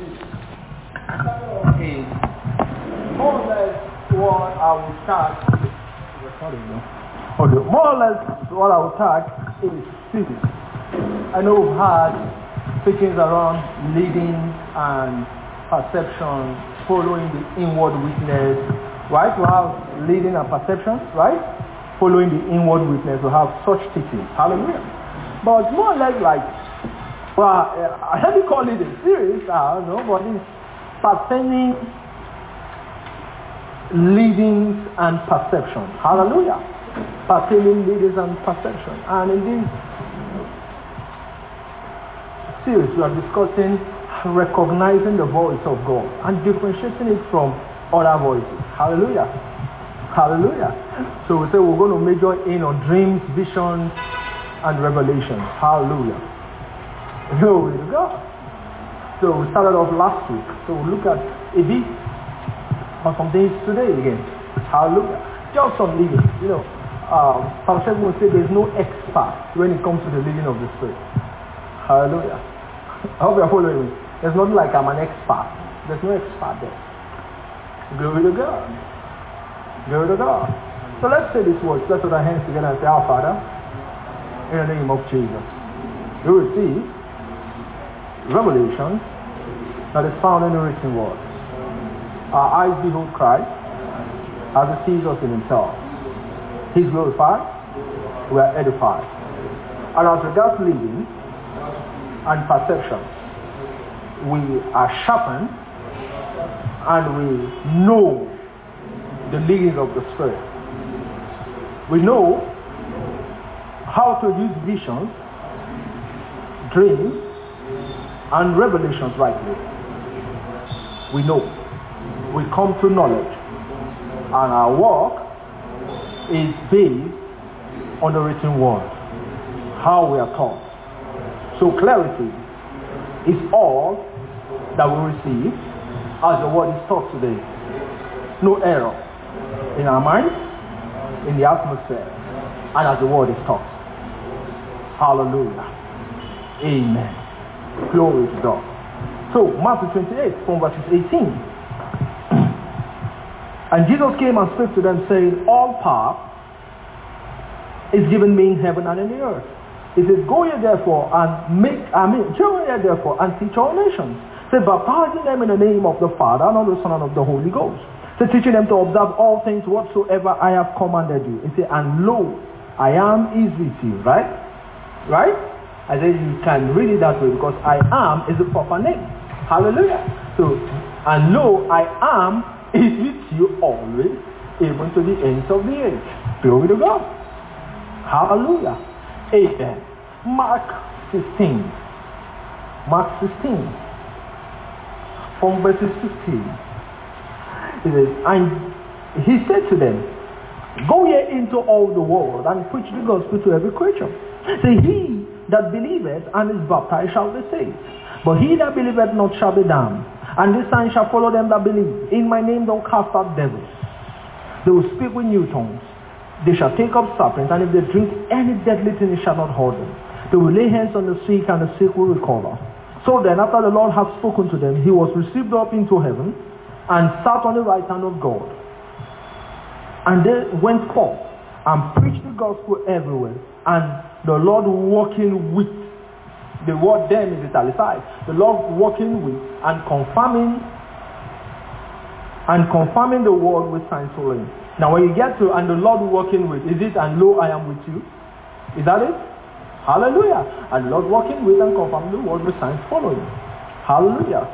is more or less what I will start. Okay, more or less what I will start is physics. I know we've had teachings around leading and perception, following the inward witness, right? We have leading and perception, right? Following the inward witness, we have such teachings. Hallelujah. But more or less like, well, I have to call it a series, I don't know, but it's pertaining leadings and perception. Hallelujah. Pertaining leadings and perception. And in this series, we are discussing recognizing the voice of God and differentiating it from other voices. Hallelujah. Hallelujah. So we say we're going to major in on dreams, visions, and revelations. Hallelujah. Glory to God. So we started off last week. So we'll look at a bit on some things today again. Hallelujah. Just some leading. Pastor Sheikh will say there's no expert when it comes to the leading of the Spirit. Hallelujah. I hope you're following me. There's not like I'm an expert. There's no expert there. Glory to God. Glory to God. So let's say this word. Let's put our hands together and say, Our Father, in the name of Jesus, we receive revelation that is found in the written word. Our eyes behold Christ as he sees us in himself. He's glorified, we are edified. And as regards leading and perception, we are sharpened and we know the leadings of the Spirit. We know how to use visions, dreams, and revelations rightly. We know. We come to knowledge. And our work is based on the written word. How we are taught. So clarity is all that we receive as the word is taught today. No error in our minds, in the atmosphere, and as the word is taught. Hallelujah. Amen. Glory to God. So, Matthew 28 from verses 18. And Jesus came and spoke to them, saying, All power is given me in heaven and in the earth. He says, Go ye therefore and teach all nations. Say, baptizing them in the name of the Father and of the Son and of the Holy Ghost. Say, teaching them to observe all things whatsoever I have commanded you. And say, and lo, I am is with you. Right? Right? I said you can read it that way because I am is the proper name. Hallelujah. So, and lo, I am is with you always, even to the ends of the age. Glory to God. Hallelujah. Amen. Mark 16. Mark 16. From verses 15. It says, and he said to them, Go ye into all the world and preach the gospel to every creature. Say, he that believeth and is baptized shall be saved, but he that believeth not shall be damned. And this sign shall follow them that believe. In my name they'll cast out devils. They will speak with new tongues. They shall take up serpents, and if they drink any deadly thing, it shall not hurt them. They will lay hands on the sick, and the sick will recover. So then, after the Lord had spoken to them, he was received up into heaven, and sat on the right hand of God. And they went forth, and preached the gospel everywhere. And the Lord working with, the word them is italicized, the Lord working with and confirming the word with signs following. Now when you get to and the Lord working with, is it and lo I am with you? Is that it? Hallelujah. And the Lord working with and confirming the word with signs following. Hallelujah.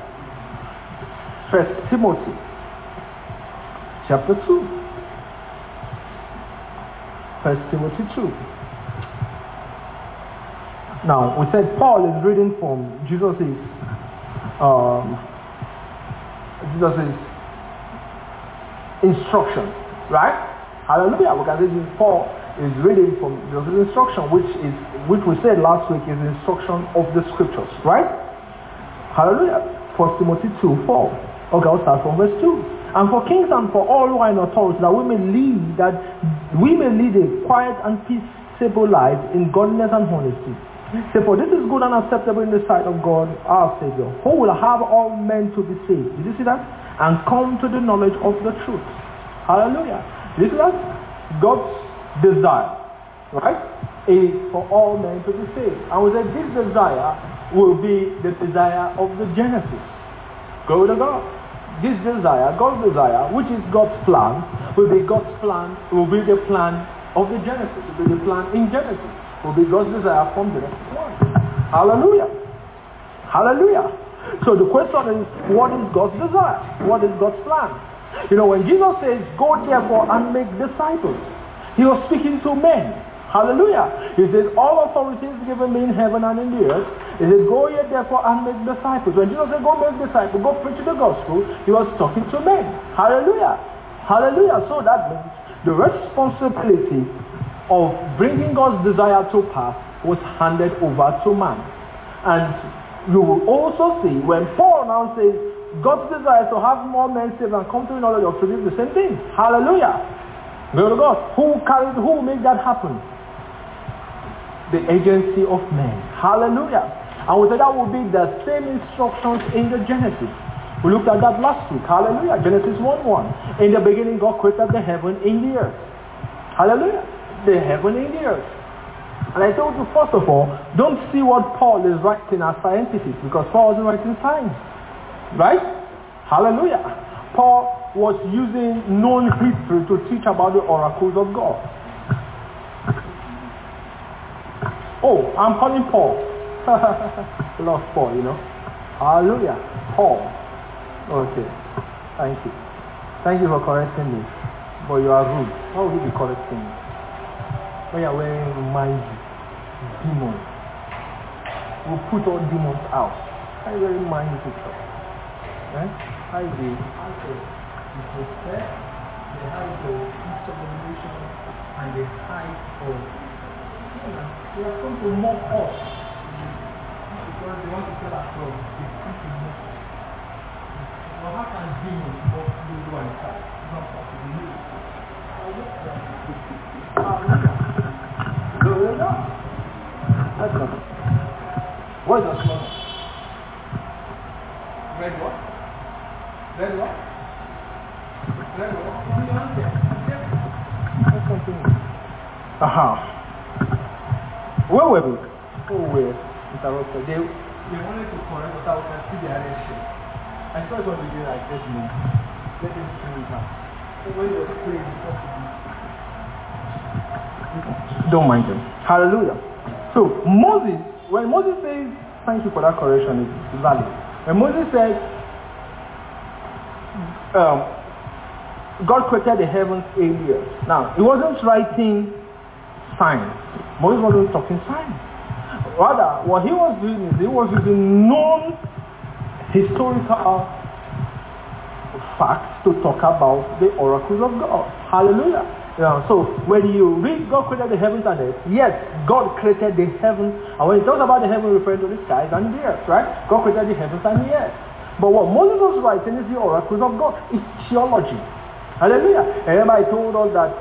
1 Timothy chapter 2. 1 Timothy 2. Now, we said Paul is reading from Jesus' instruction, right? Hallelujah. We can say Paul is reading from Jesus' instruction, which we said last week is the instruction of the scriptures, right? Hallelujah. 1 Timothy 2:4. Okay, I'll start from verse 2. And for kings and for all who are in authority, that we may lead a quiet and peaceable life in godliness and honesty. Say, for this is good and acceptable in the sight of God, our Savior, who will have all men to be saved. Did you see that? And come to the knowledge of the truth. Hallelujah. Did you see that? God's desire, right, is for all men to be saved. And we said this desire will be the desire of the Genesis. Go to God. This desire, God's desire, which is God's plan, will be God's plan, will be the plan of the Genesis, will be the plan in Genesis, will be God's desire from Genesis 1. Hallelujah. Hallelujah. So the question is, what is God's desire? What is God's plan? You know, when Jesus says, go therefore and make disciples, he was speaking to men. Hallelujah. He says, all authority is given me in heaven and in the earth. He says, go ye therefore and make disciples. When Jesus said, go make disciples, go preach the gospel, he was talking to men. Hallelujah. Hallelujah. So that means the responsibility of bringing God's desire to pass was handed over to man. And you will also see when Paul now says, God's desire to have more men saved and come to the knowledge of truth is the same thing. Hallelujah. Glory to God. Who made that happen? The agency of men. Hallelujah. And we said that will be the same instructions in the Genesis. We looked at that last week. Hallelujah. Genesis 1:1. In the beginning God created the heaven in the earth. Hallelujah. The heaven in the earth. And I told you, first of all, don't see what Paul is writing as scientific, because Paul wasn't writing science. Right? Hallelujah. Paul was using known history to teach about the oracles of God. Oh, I'm calling Paul. Love Paul, you know. Hallelujah. Paul. Okay. Thank you. Thank you for correcting me. But you are rude. Why would you be correcting me? When you are wearing mind demons. We'll put all demons out. I very mind picture. Right? I did. The respect, the height of insubordination, and the height of they are going to mock us because they want to tell us from the people mock us. Well, how can demons mock you and that? It's not possible. That's not. What is the slogan? Red what? Red what? Red what? Let's continue. Aha. Where were we? Oh, we're interrupted. They wanted to correct us out and see the other shit. I thought what we did like this means. Let them see it now. So when you were praying, don't mind them. Hallelujah. So Moses, when Moses says, thank you for that correction, it's valid. When Moses said, God created the heavens 8 years. Now, he wasn't writing science. Moses wasn't talking science. Rather, what he was doing is he was using known historical facts to talk about the oracles of God. Hallelujah. So when you read God created the heavens and earth, yes, God created the heavens. And when he talks about the heavens, referring to the skies and the earth, right? God created the heavens and the earth. But what Moses was writing is the oracles of God. It's theology. Hallelujah. And remember I told us that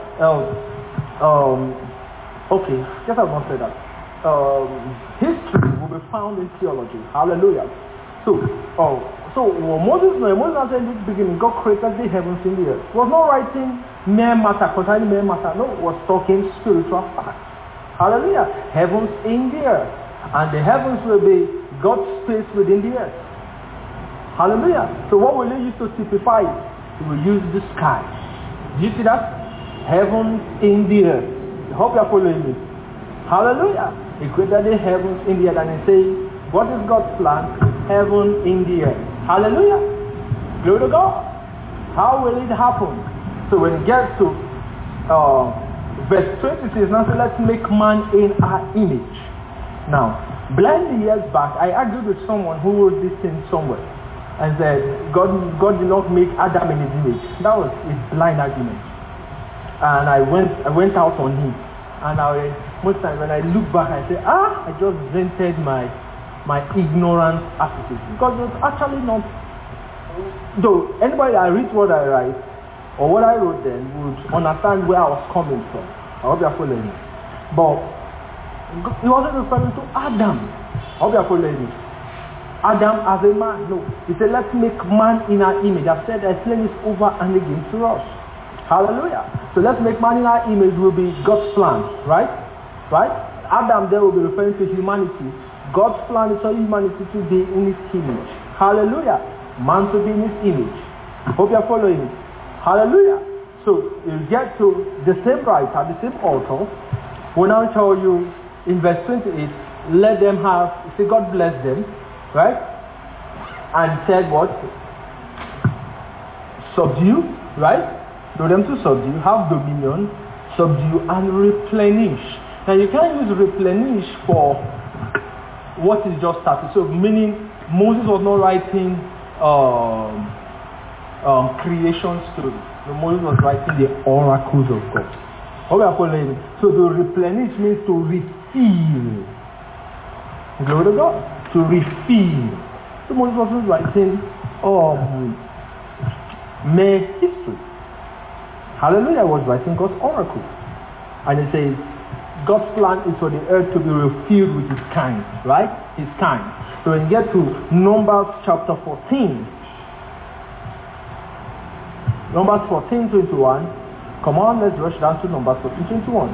okay, guess I was going to say that. History will be found in theology. Hallelujah. So when Moses said in the beginning, God created the heavens in the earth. He was not writing mere matter, concerning mere matter. No, he was talking spiritual facts. Hallelujah. Heavens in the earth. And the heavens will be God's space within the earth. Hallelujah. So what will he use to typify it? He will use the sky. Do you see that? Heavens in the earth. I hope you are following me. Hallelujah. He created the heavens in the earth, and he says, what is God's plan? Heaven in the earth. Hallelujah. Glory to God. How will it happen? So when it gets to verse 26, now say, let's make man in our image. Now, blindly years back, I argued with someone who wrote this thing somewhere and said, God did not make Adam in his image. That was a blind argument. And I went out on him. And most times when I look back, I say, I just vented my ignorant attitude. Because it's actually not, though anybody that reads what I write, or what I wrote then, would understand where I was coming from. I hope you're following me. But He wasn't referring to Adam. How are you following me? Adam as a man. No. He said, let's make man in our image. I've said I explained this over and again to us. Hallelujah. So let's make man in our image will be God's plan. Right? Right? Adam there will be referring to humanity. God's plan is for humanity to be in his image. Hallelujah. Man to be in his image. Hope you're following me. Hallelujah. So you get to the same writer, the same author, will now tell you in verse 28, let them have, say God bless them, right? And said what? Subdue, right? Do them to subdue, have dominion, subdue and replenish. Now you can't use replenish for what is just started. So meaning Moses was not writing creation stories. Moses was writing the oracles of God. So to replenish means to refill. Glory to God. To refill. So Moses wasn't writing mere history. Hallelujah, was writing God's oracle. And it says, God's plan is for the earth to be refilled with his kind, right? His kind. So when you get to Numbers chapter 14, Numbers 14:21. Come on, let's rush down to Numbers 14:21.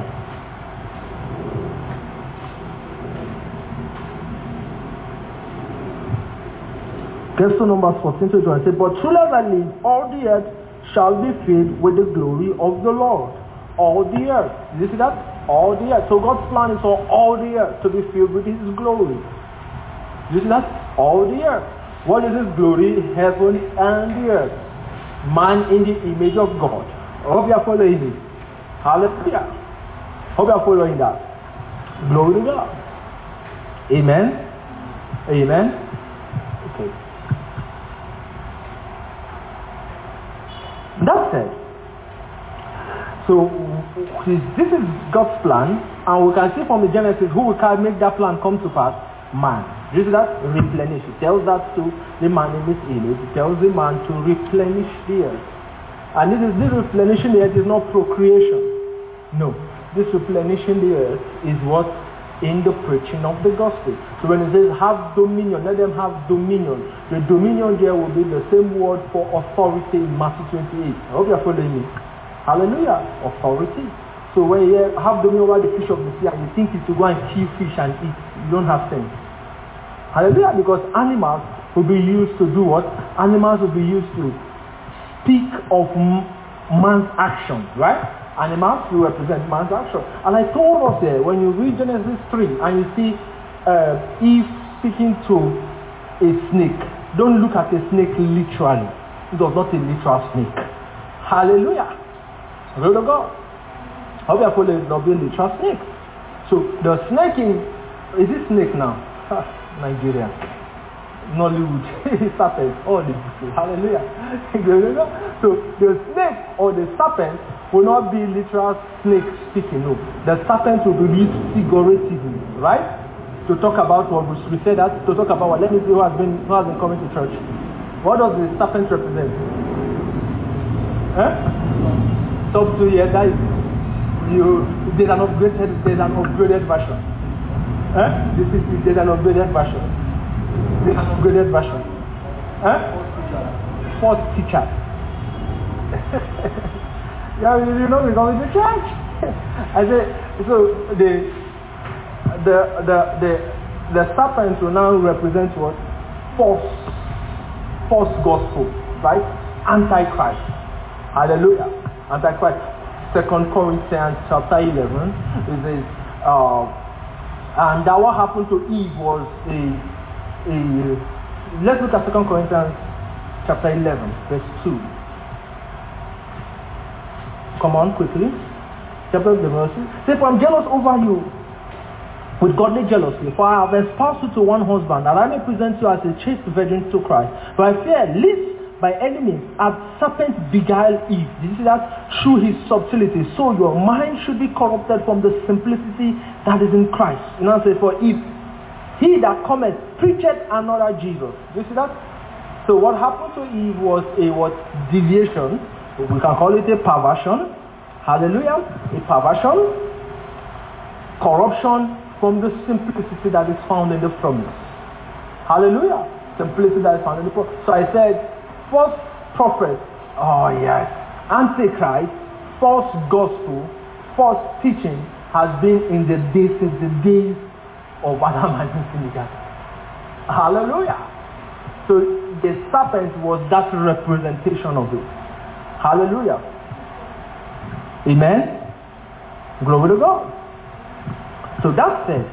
Gets to Numbers 14:21. It says, but truly as I live, all the earth shall be filled with the glory of the Lord. All the earth. You see that? All the earth. So God's plan is for all the earth to be filled with his glory. You see that? All the earth. What is his glory? Heaven and the earth. Man in the image of God. I hope you are following it. Hallelujah. Hope you are following that. Glory to God. Amen. Amen. Okay. That said, so this is God's plan, and we can see from the Genesis who can make that plan come to pass? Man. You see that? Replenish. It tells that to the man in his image. It tells the man to replenish the earth. And this replenishing the earth is not procreation. No. This replenishing the earth is what? In the preaching of the gospel. So when it says have dominion, let them have dominion. The dominion there will be the same word for authority in Matthew 28. I hope you are following me. Hallelujah. Authority. So when you have dominion over the fish of the sea and you think it's to go and kill fish and eat, you don't have sense. Hallelujah. Because animals will be used to do what? Animals will be used to speak of man's action, right? Animals will represent man's action. And I told us there, when you read Genesis 3 and you see Eve speaking to a snake, don't look at a snake literally. It was not a literal snake. Hallelujah. Glory to God. How we are calling it not being a literal snake. So the snake is it snake now? Nigeria. Nollywood. Serpent. Oh, the hallelujah. So the snake or the serpent will not be literal snake speaking. No. The serpent will be used figuratively, right? To talk about what we said that, to talk about what, let me see who has been coming to church. What does the serpent represent? Top 2 years, that is there's an upgraded version. There's an upgraded version. There's an upgraded version. Fourth teacher. Yeah, you know we're going to church. I say so the serpent will now represent what? False gospel, right? Antichrist. Hallelujah. Antichrist. 2 Corinthians chapter 11 is this and that what happened to Eve was let's look at 2 Corinthians chapter 11 verse 2. Come on quickly. Chapter 11 verse 2. Say, for I'm jealous over you with godly jealousy, for I have espoused you to one husband, that I may present you as a chaste virgin to Christ. But I fear lest by any means as serpent beguiled Eve. Did you see that? Through his subtlety. So your mind should be corrupted from the simplicity that is in Christ. You know what I'm saying? For if he that cometh preacheth another Jesus. Do you see that? So what happened to Eve was a deviation. We can call it a perversion. Hallelujah. A perversion, corruption from the simplicity that is found in the promise. Hallelujah. Simplicity that is found in the promise. So I said, false prophet, oh yes, antichrist, false gospel, false teaching has been in the days since the days of Adam and Eve. Hallelujah. So the serpent was that representation of it. Hallelujah. Amen. Glory to God. So that said,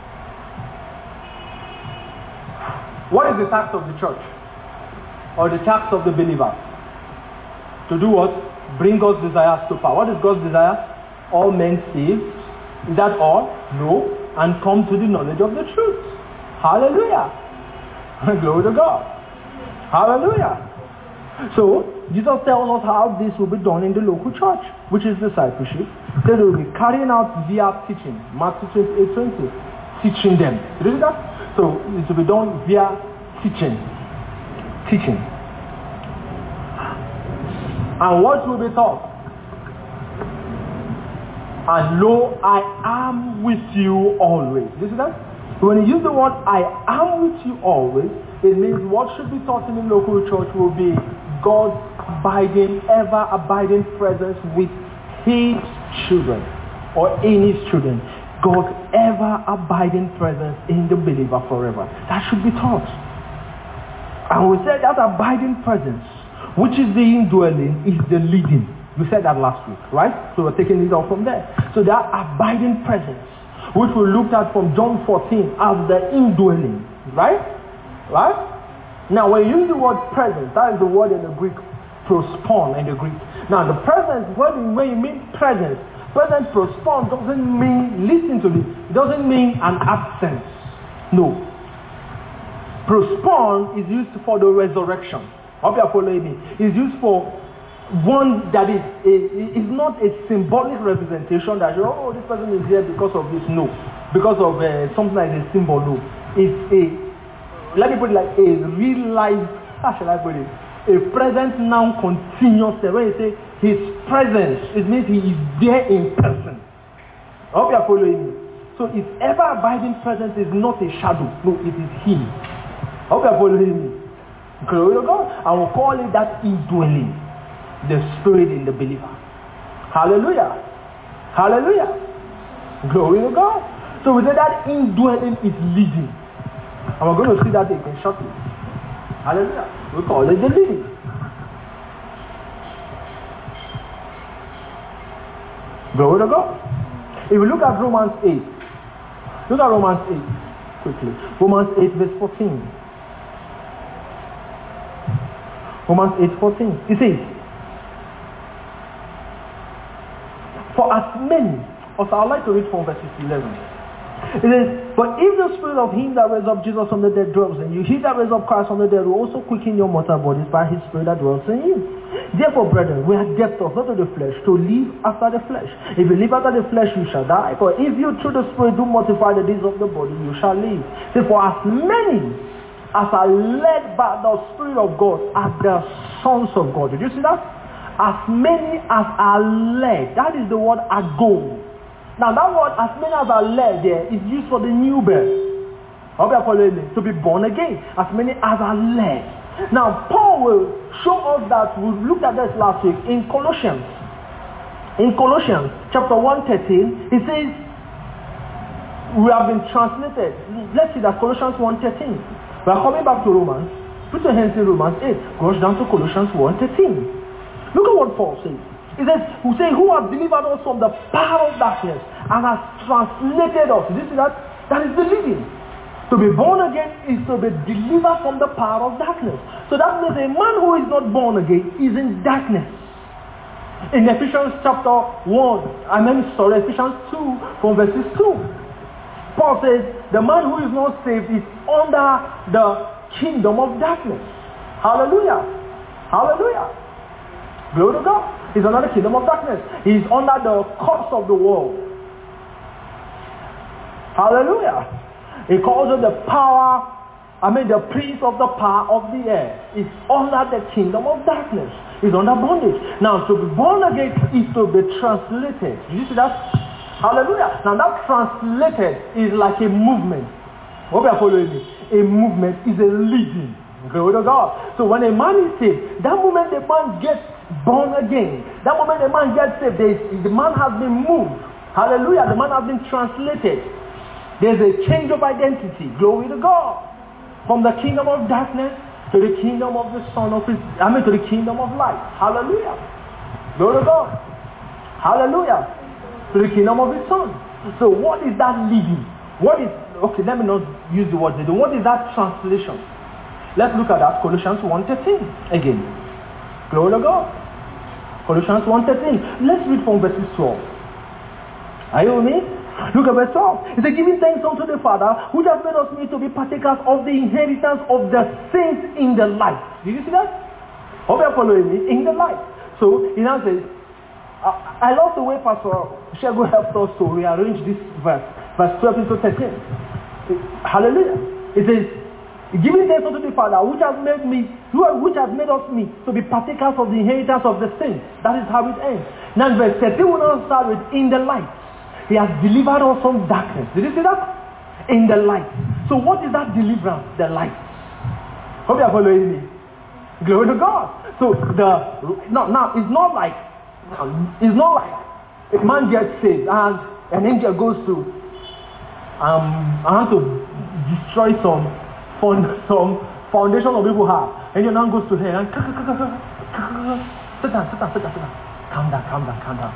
what is the task of the church? Or the task of the believer? To do what? Bring God's desires to power. What is God's desire? All men saved. Is that all? No. And come to the knowledge of the truth. Hallelujah. Glory to God. Hallelujah. So, Jesus tells us how this will be done in the local church, which is discipleship. They will be carrying out via teaching. Matthew 28:20. Teaching them. You see that? So, it will be done via teaching. Teaching. And what will be taught? And lo, I am with you always. You see that? When you use the word I am with you always, it means what should be taught in the local church will be God's abiding, ever abiding presence with his children or in his children. God's ever abiding presence in the believer forever. That should be taught. And we said that abiding presence, which is the indwelling, is the leading. We said that last week, right? So we're taking it all from there. So that abiding presence, which we looked at from John 14 as the indwelling, right? Right? Now when you use the word presence, that is the word in the Greek, prospon in the Greek. Now the presence, when you mean presence prospon doesn't mean, listen to this, it doesn't mean an absence. No. Prospon is used for the resurrection. I hope you are following me. It's used for one that is not a symbolic representation that, oh, this person is here because of this. No. Because of something like a symbol. No. It's a, let me put it like a real life, how shall I put it? A present now continuous. When you say his presence, it means he is there in person. I hope you are following me. So his ever abiding presence is not a shadow. No, it is him. I hope you are following me. Glory to God. I will call it that indwelling. The spirit in the believer. Hallelujah. Hallelujah. Glory to God. So we say that indwelling is leading. And we're going to see that again shortly. Hallelujah. We call it the leading. Glory to God. If we look at Romans 8. Look at Romans 8 quickly. Romans 8 verse 14. Romans 8:14. It says, for as many, also I'd like to read from verse 11. It says, but if the spirit of him that raised up Jesus from the dead dwells in you, he that raised up Christ from the dead will also quicken your mortal bodies by his spirit that dwells in you. Therefore, brethren, we are debtors not to the flesh, to live after the flesh. If you live after the flesh, you shall die. For if you through the spirit do mortify the deeds of the body, you shall live. Therefore, as many as are led by the Spirit of God are the sons of God. Did you see that? As many as are led. That is the word ago. Now that word, as many as are led there, is used for the new birth. I hope you are following me. To be born again. As many as are led. Now Paul will show us that, we looked at this last week, in Colossians. In Colossians chapter 1:13, he says, we have been translated. Let's see that Colossians 1:13. We are coming back to Romans. Put your hands in Romans 8. Goes down to Colossians 1:13. Look at what Paul says. He says, who has delivered us from the power of darkness and has translated us. Did you see that? That is the leading. To be born again is to be delivered from the power of darkness. So that means a man who is not born again is in darkness. In Ephesians chapter 1, Ephesians 2 from verses 2. Paul says, the man who is not saved is under the kingdom of darkness. Hallelujah. Hallelujah. Glory to God. He's under the kingdom of darkness. He's under the curse of the world. Hallelujah. He calls it the power, the prince of the power of the air. Is under the kingdom of darkness. He's under bondage. Now, to be born again is to be translated. Did you see that? Hallelujah. Now that translated is like a movement. Hope you are following me. A movement is a leading. Glory to God. So when a man is saved, that moment the man gets born again. That moment the man gets saved, the man has been moved. Hallelujah. The man has been translated. There's a change of identity. Glory to God. From the kingdom of darkness to the kingdom of the Son of His, to the kingdom of light. Hallelujah. Glory to God. Hallelujah. To the kingdom of His Son. So what is that leading? What is, okay, let me not use the word leading. What is that translation? Let's look at that. Colossians 1:13 again. Glory to God. Colossians 1:13. Let's read from verses 12. Are you with me? Look at verse 12. It says, giving thanks unto the Father, who has made us meet to be partakers of the inheritance of the saints in the light. Did you see that? Hope you're following me. In the light. So, he now says, I love the way Pastor Shego helped us to rearrange this verse 12 into 13. Hallelujah. It says, giving thanks unto the Father, which has made us meet to be partakers of the inheritance of the saints. That is how it ends. Now, verse 13 will now start with in the light. He has delivered us from darkness. Did you see that? In the light. So what is that deliverance? The light. Hope you are following me. Glory to God. So it's not like a man gets saved and an angel goes to I want to destroy some foundation of people have. And your man goes to hell and sit down. Calm down.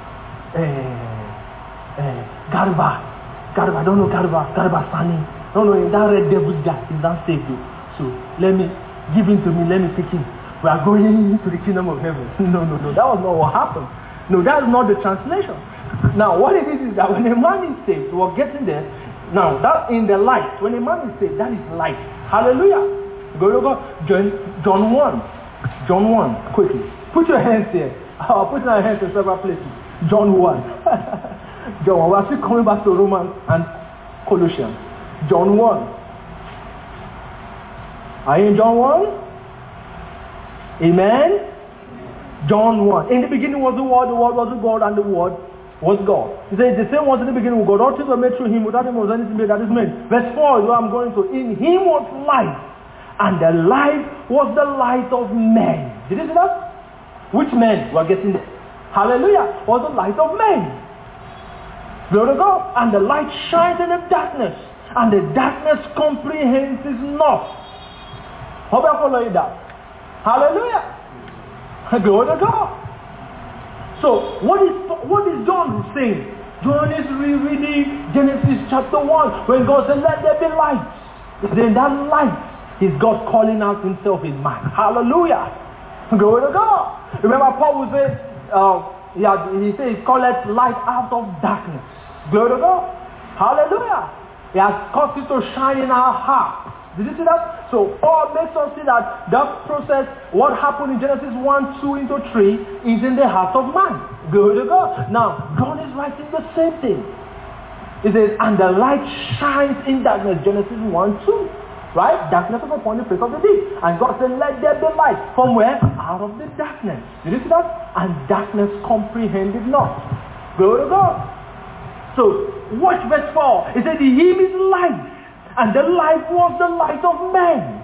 Garba, I don't know Garba Sani. No, that red devil guy is not saved. So let me give him to me, let me take him. We are going into the kingdom of heaven. No, that was not what happened. No, that is not the translation. Now, what it is that when a man is saved, we're getting there. Now, that in the light, when a man is saved, that is light. Hallelujah. Go to God. John 1, quickly. Put your hands here. I'll put my hands in several places. John 1. John 1. We're still coming back to Romans and Colossians. John 1. Are you in John 1? Amen? John 1. In the beginning was the Word was with God, and the Word was God. He says the same was in the beginning with God. All things were made through Him. Without Him was anything made that is made. Verse 4 is where I'm going to. In Him was life, and the life was the light of men. Did you see that? Which men? We're getting there. Hallelujah. Was the light of men. Glory to God. And the light shines in the darkness, and the darkness comprehends it not. How about following that? Hallelujah. Glory to God. So what is John saying? John is rereading Genesis chapter 1 when God said, let there be light. Then that light is God calling out Himself in man. Hallelujah. Glory to God. Remember Paul would say, he says, call it light out of darkness. Glory to God. Hallelujah. He has caused it to shine in our hearts. Did you see that? So Paul makes us see that process, what happened in Genesis 1, 2 into 3 is in the heart of man. Glory to God. Now, God is writing the same thing. It says, and the light shines in darkness. Genesis 1, 2. Right? Darkness was upon the face of the deep. And God said, let there be light. From where? Out of the darkness. Did you see that? And darkness comprehended not. Glory to God. So, watch verse 4. It says, in Him is light. And the light was the light of men.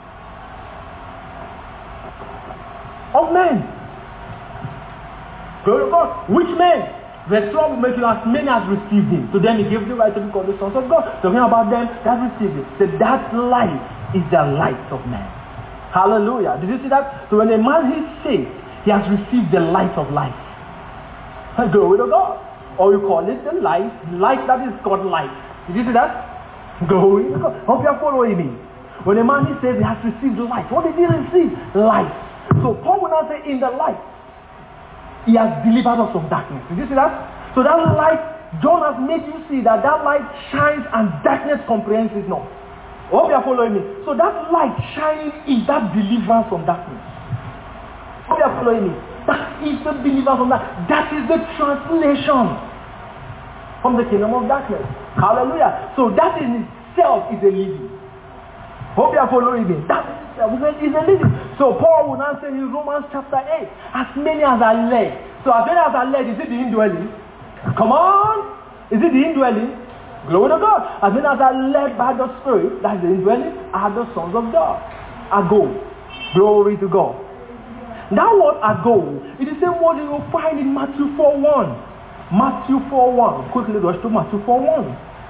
Of men. Glory to God. Which men? Verse 12 will make you as many as received Him. To them He gave the right to be called the sons of God. Talking about them that received Him. So that light is the light of men. Hallelujah. Did you see that? So when a man is saved, he has received the light of life. Glory to God. Or you call it the light that is called light. Did you see that? Glory to God. Hope you are following me. When a man is saved, he has received light. What did he receive? Light. So Paul will now say, in the light, He has delivered us from darkness. Did you see that? So that light, John has made you see that light shines and darkness comprehends it not. Hope you are following me. So that light shining is that deliverance from darkness. Hope you are following me. That is the deliverance from darkness. That is the translation from the kingdom of darkness. Hallelujah. So that in itself is a living. Hope you are following me. That is a living. So Paul will now say in Romans chapter 8, as many as are led. So as many as are led, is it the indwelling? Come on. Is it the indwelling? Glory to God. As many as are led by the Spirit, that's the indwelling, are the sons of God. Ago. Glory to God. That word ago is the same word you will find in Matthew 4:1. Matthew 4:1. Quickly rush to Matthew 4:1.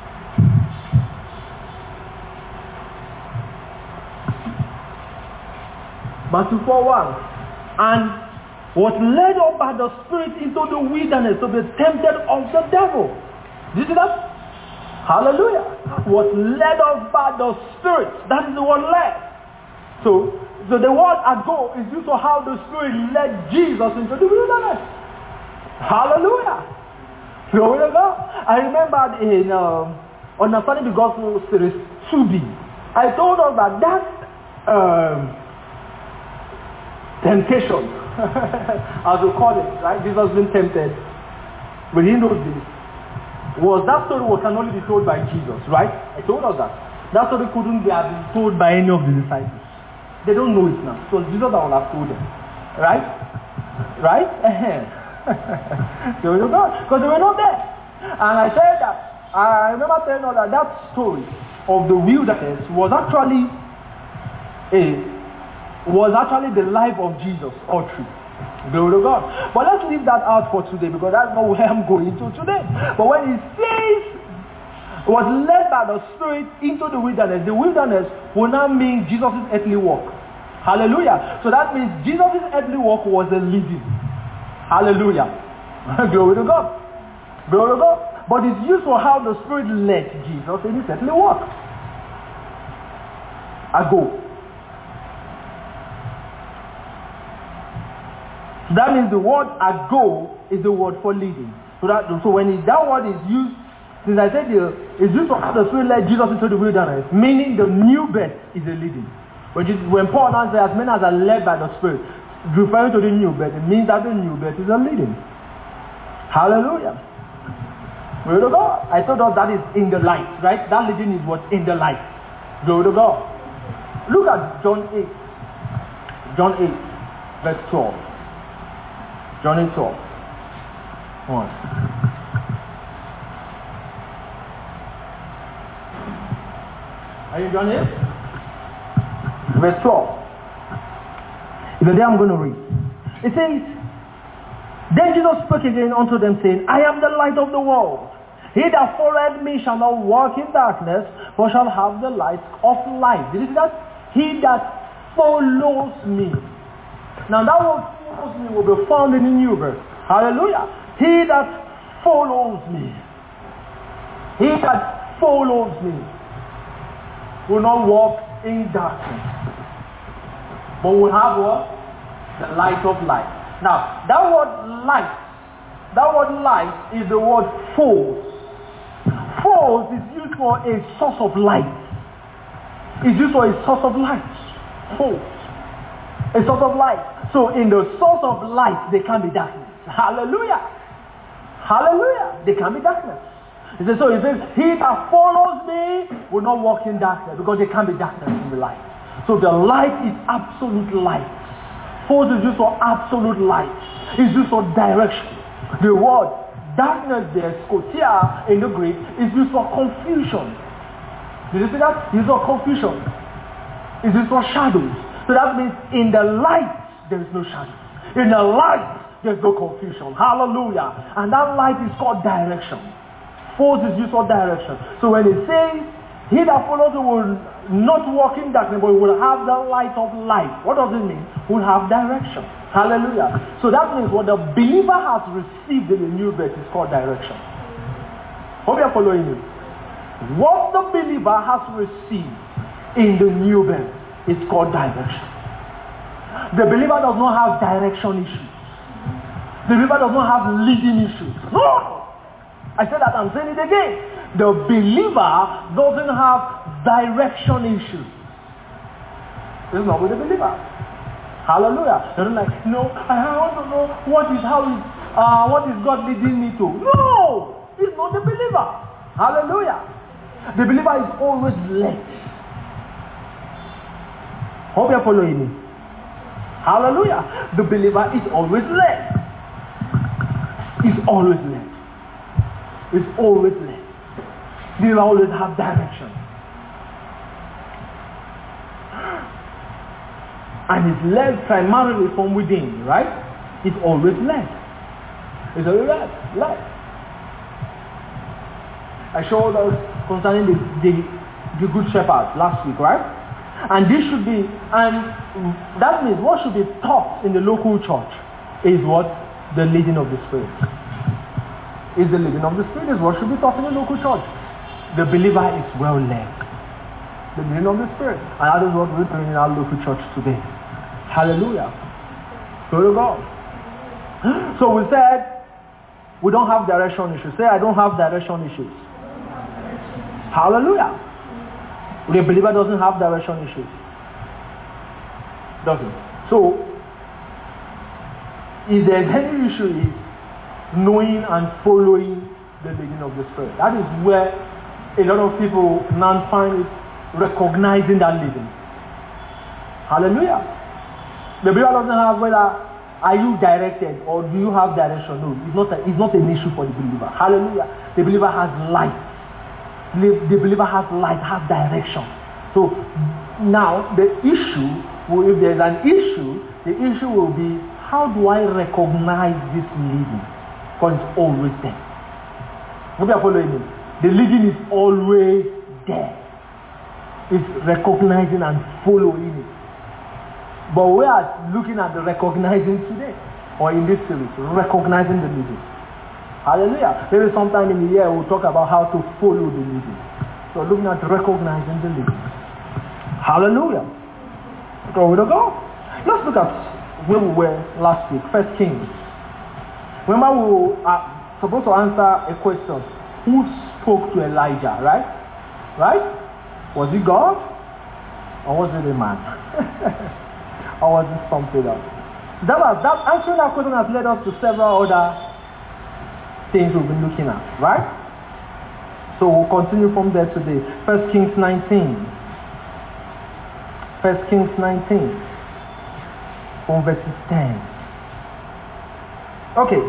Matthew 4:1. And was led up by the Spirit into the wilderness to be tempted of the devil. Did you see that? Hallelujah. Was led up by the Spirit. That is the word led. So the word ago is used for how the Spirit led Jesus into the wilderness. Hallelujah. Glory to God. I remember in Understanding the Gospel series 2B, I told us that temptation, as we call it, right? Jesus being tempted within those days. That story can only be told by Jesus, right? I told us that. That story couldn't have been told by any of the disciples. They don't know it now. So Jesus that would have told them. Right? Right? Because they were not there. And I said that, I remember telling you that story of the wilderness was actually the life of Jesus, all true. Glory to God. But let's leave that out for today because that's not where I'm going to today. But when he says was led by the Spirit into the wilderness will now mean Jesus' earthly walk. Hallelujah. So that means Jesus' earthly walk was a leading. Hallelujah. Glory to God. Glory to God. But it's used for how the Spirit led Jesus in his earthly walk. Ago. So that means the word ago is the word for leading. So when that word is used, since I said it's used for how the Spirit led Jesus into the wilderness, meaning the new birth is a leading. When Paul now says as many as are led by the Spirit, referring to the new birth, it means that the new birth is a leading. Hallelujah. Glory to God. I told us that is in the light, right? That leading is what? In the light. Glory to God. Look at John 8. John 8, verse 12. John 8, 12. One. Are you John 8? Verse 12. It's the day I'm going to read. It says, Then Jesus spoke again unto them, saying, I am the light of the world. He that followeth me shall not walk in darkness, but shall have the light of life. Did you see that? He that follows me. Now that word follows me will be found in the new verse. Hallelujah. He that follows me. He that follows me will not walk in darkness, but will have what? The light of life. Now, that word light is the word force. Force is used for a source of light. It's used for a source of light. Force. A source of light. So in the source of light, there can be darkness. Hallelujah. Hallelujah. There can be darkness. It says, he that follows me will not walk in darkness, because there can be darkness in the light. So the light is absolute light. Force is used for absolute light. It's used for direction. The word darkness there, skotia in the Greek, is used for confusion. Did you see that? It's used for confusion. It's used for shadows. So that means in the light, there is no shadow. In the light, there is no confusion. Hallelujah. And that light is called direction. Force is used for direction. So when it says, he that follows you will not walk in darkness, but will have the light of life. What does it mean? Will have direction. Hallelujah. So that means what the believer has received in the new birth is called direction. Hope you are following me. What the believer has received in the new birth is called direction. The believer does not have direction issues. The believer does not have leading issues. No! I said that, I'm saying it again. The believer doesn't have direction issues. It's not with the believer. Hallelujah. They're like, no, I want to know what is God leading me to. No! It's not the believer. Hallelujah. The believer is always led. Hope you're following me. Hallelujah. The believer is always led. He's always led. It's always led. They always have direction. And it's led primarily from within, right? It's always led. It's always led. I showed us concerning the good shepherd last week, right? And this should be, and that means what should be taught in the local church is what? The leading of the Spirit. Is the leading of the Spirit is what should be taught in the local church. The believer is well led. The leading of the Spirit. And that is what we're doing in our local church today. Hallelujah. Glory to God. So we said we don't have direction issues. Say I don't have direction issues. Hallelujah. The believer doesn't have direction issues. Doesn't. So if there's any issue is knowing and following the leading of the Spirit. That is where a lot of people now find it recognizing that leading. Hallelujah. The believer doesn't have whether are you directed or do you have direction. No, it's not an issue for the believer. Hallelujah. The believer has light. The believer has light, has direction. So now the issue, if there's an issue, the issue will be how do I recognize this leading? Because it's always there. Maybe you're following me. The leading is always there. It's recognizing and following it. But we are looking at the recognizing today, or in this series, recognizing the leading. Hallelujah. Maybe sometime in the year we'll talk about how to follow the leading. So looking at recognizing the leading. Hallelujah. Glory to God. Let's look at where we were last week, 1 Kings. Remember we were supposed to answer a question. Who spoke to Elijah, right? Right? Was it God? Or was it a man? Or was it something else? Answering that question has led us to several other things we've been looking at, right? So we'll continue from there today. 1 Kings 19. 1 Kings 19. From verses 10. Okay.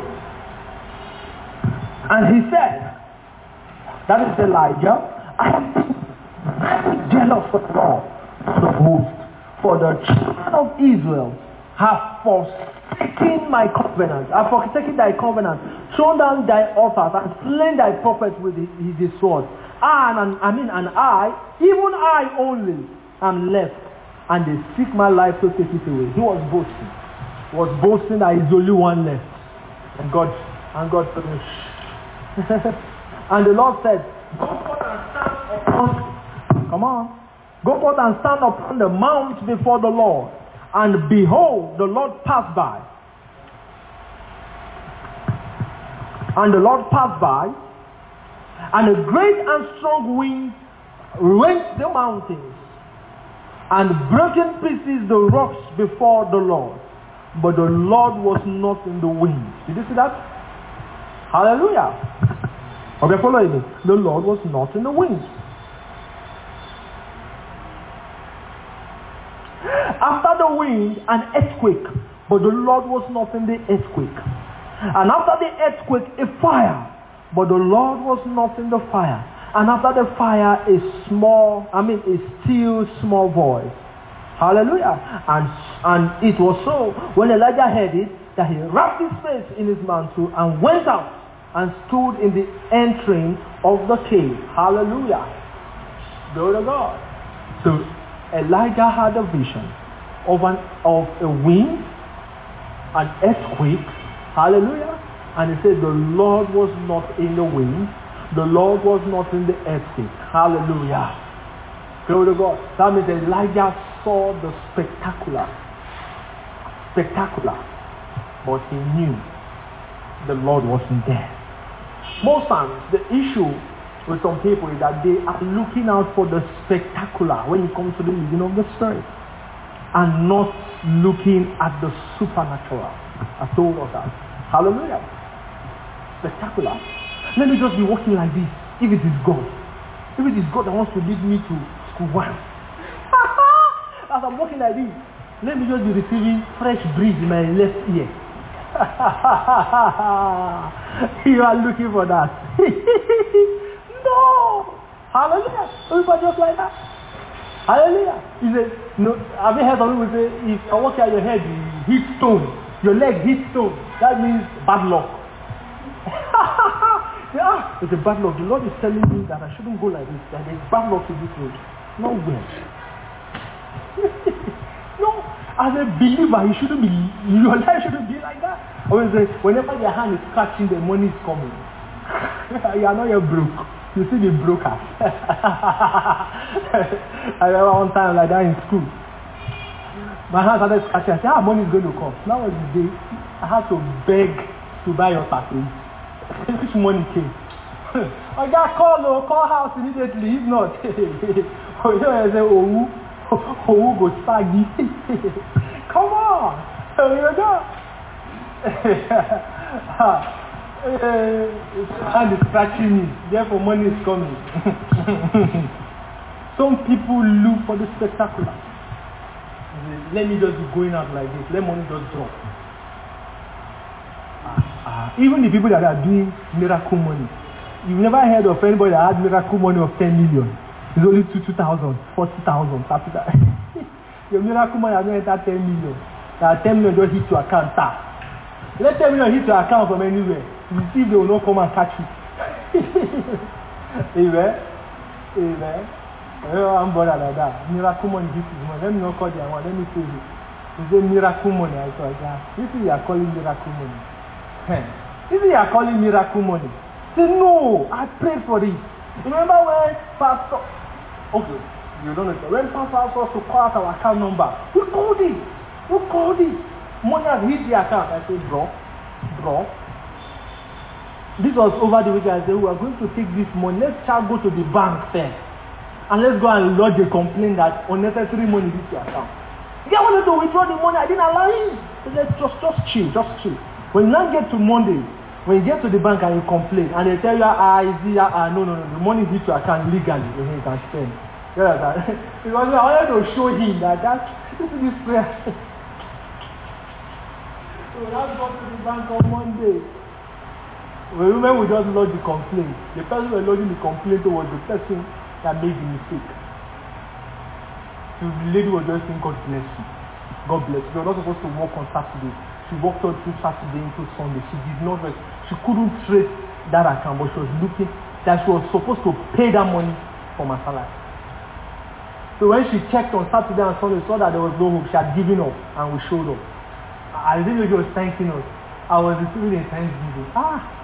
And he said, that is Elijah, I am jealous for the Lord, the host, for the children of Israel have forsaken my covenant, have forsaken thy covenant, thrown down thy altars, and slain thy prophets with his sword. And I, even I only, am left, and they seek my life to take it away. He was boasting. He was boasting that he's the only one left. And God said, shh. And the Lord said, go forth and stand upon, come on, go forth and stand upon the mount before the Lord. And behold, the Lord passed by. And the Lord passed by, and a great and strong wind rent the mountains, and broke in pieces the rocks before the Lord. But the Lord was not in the wind. Did you see that? Hallelujah. Okay, following me. The Lord was not in the wind. After the wind, an earthquake, but the Lord was not in the earthquake. And after the earthquake, a fire, but the Lord was not in the fire. And after the fire, a still small voice. Hallelujah. And it was so, when Elijah heard it, that he wrapped his face in his mantle and went out and stood in the entering of the cave. Hallelujah. Glory to God. So Elijah had a vision of a wind, an earthquake. Hallelujah. And he said the Lord was not in the wind. The Lord was not in the earthquake. Hallelujah. Glory to God. That means Elijah saw the spectacular. But he knew the Lord wasn't there. Most times, the issue with some people is that they are looking out for the spectacular when it comes to the leading of the Spirit, and not looking at the supernatural. I told us that. Hallelujah. Spectacular. Let me just be walking like this. If it is God. If it is God that wants to lead me to school 1. As I'm walking like this, let me just be receiving fresh breeze in my left ear. You are looking for that. No. Hallelujah. Everybody just like that. Hallelujah. He said, no, have you heard some people say, if I walk out your head, you hit stone, your leg hit stone, that means bad luck. It's a bad luck. The Lord is telling me that I shouldn't go like this, that there's bad luck in this road. No way. No. As a believer, your life shouldn't be like that. Whenever your hand is scratching, the money is coming. You are not yet broke. You see the brokers. I remember one time like that in school. My hand started scratching. I said, money is going to come. That was the day I had to beg to buy your package. Which money came? I got call house immediately. If not, I say, oh, go saggy. Come on. Here you go. Hand is scratching me, therefore money is coming. Some people look for the spectacular. Let me just be going out like this, let money just drop. Even the people that are doing miracle money, you've never heard of anybody that had miracle money of 10 million. It's only 2,000, 40,000, 30,000. Your miracle money has not entered 10 million. That 10 million just hit your account. Let 10 million hit your account from anywhere. You see, they will not come and catch you. Amen. Amen. I'm bothered like that. Miracle money, this is money. Let me not call the one. Let me say it. It's a miracle money. I thought that. This is you are calling miracle money. This is you are calling miracle money. Say no. I prayed for it. Remember when Pastor? Okay, you don't know. When Pastor asked us to call out our account number, we called it. We called it. Money has hit the account. I said, draw. This was over the weekend. I said, we are going to take this money. Let's go to the bank first. And let's go and lodge a complaint that unnecessary money hit your account. If I wanted to withdraw the money, I didn't allow him. So let's just chill. When you now get to Monday, when you get to the bank and you complain, and they tell you, no, the money hit your account legally, you can spend. Because I wanted to show him that this is this prayer. So let's go to the bank on Monday. When women will just lodge the complaint, the person who was lodging the complaint was the person that made the mistake. So the lady was just saying, God bless you. God bless you. You were not supposed to work on Saturday. She worked on through Saturday into Sunday. She did not rest. She couldn't trace that account, but she was looking that she was supposed to pay that money for my salary. So when she checked on Saturday and Sunday, saw that there was no hope, she had given up and we showed up. I didn't know she was thanking us. I was receiving a thanksgiving.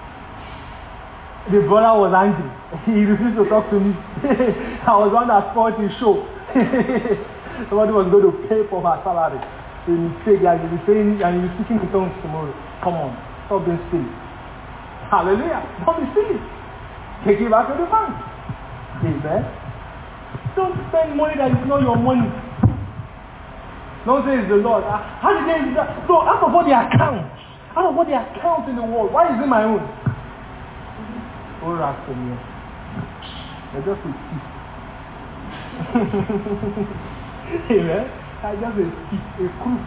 The brother was angry. He refused to talk to me. I was on that spot in show. Somebody was going to pay for her salary. So he said, like he'll be saying, and he'll be speaking in tongues tomorrow. Come on, stop being silly. Hallelujah. Don't be silly. Take it back to the bank. Amen. Don't spend money that is not your money. Don't say it's the Lord. How did they do that? No, out of all the accounts. Out of all the accounts in the world, why is it my own? Oh, rats for me. I just a thief. Amen. I just a thief, a crook.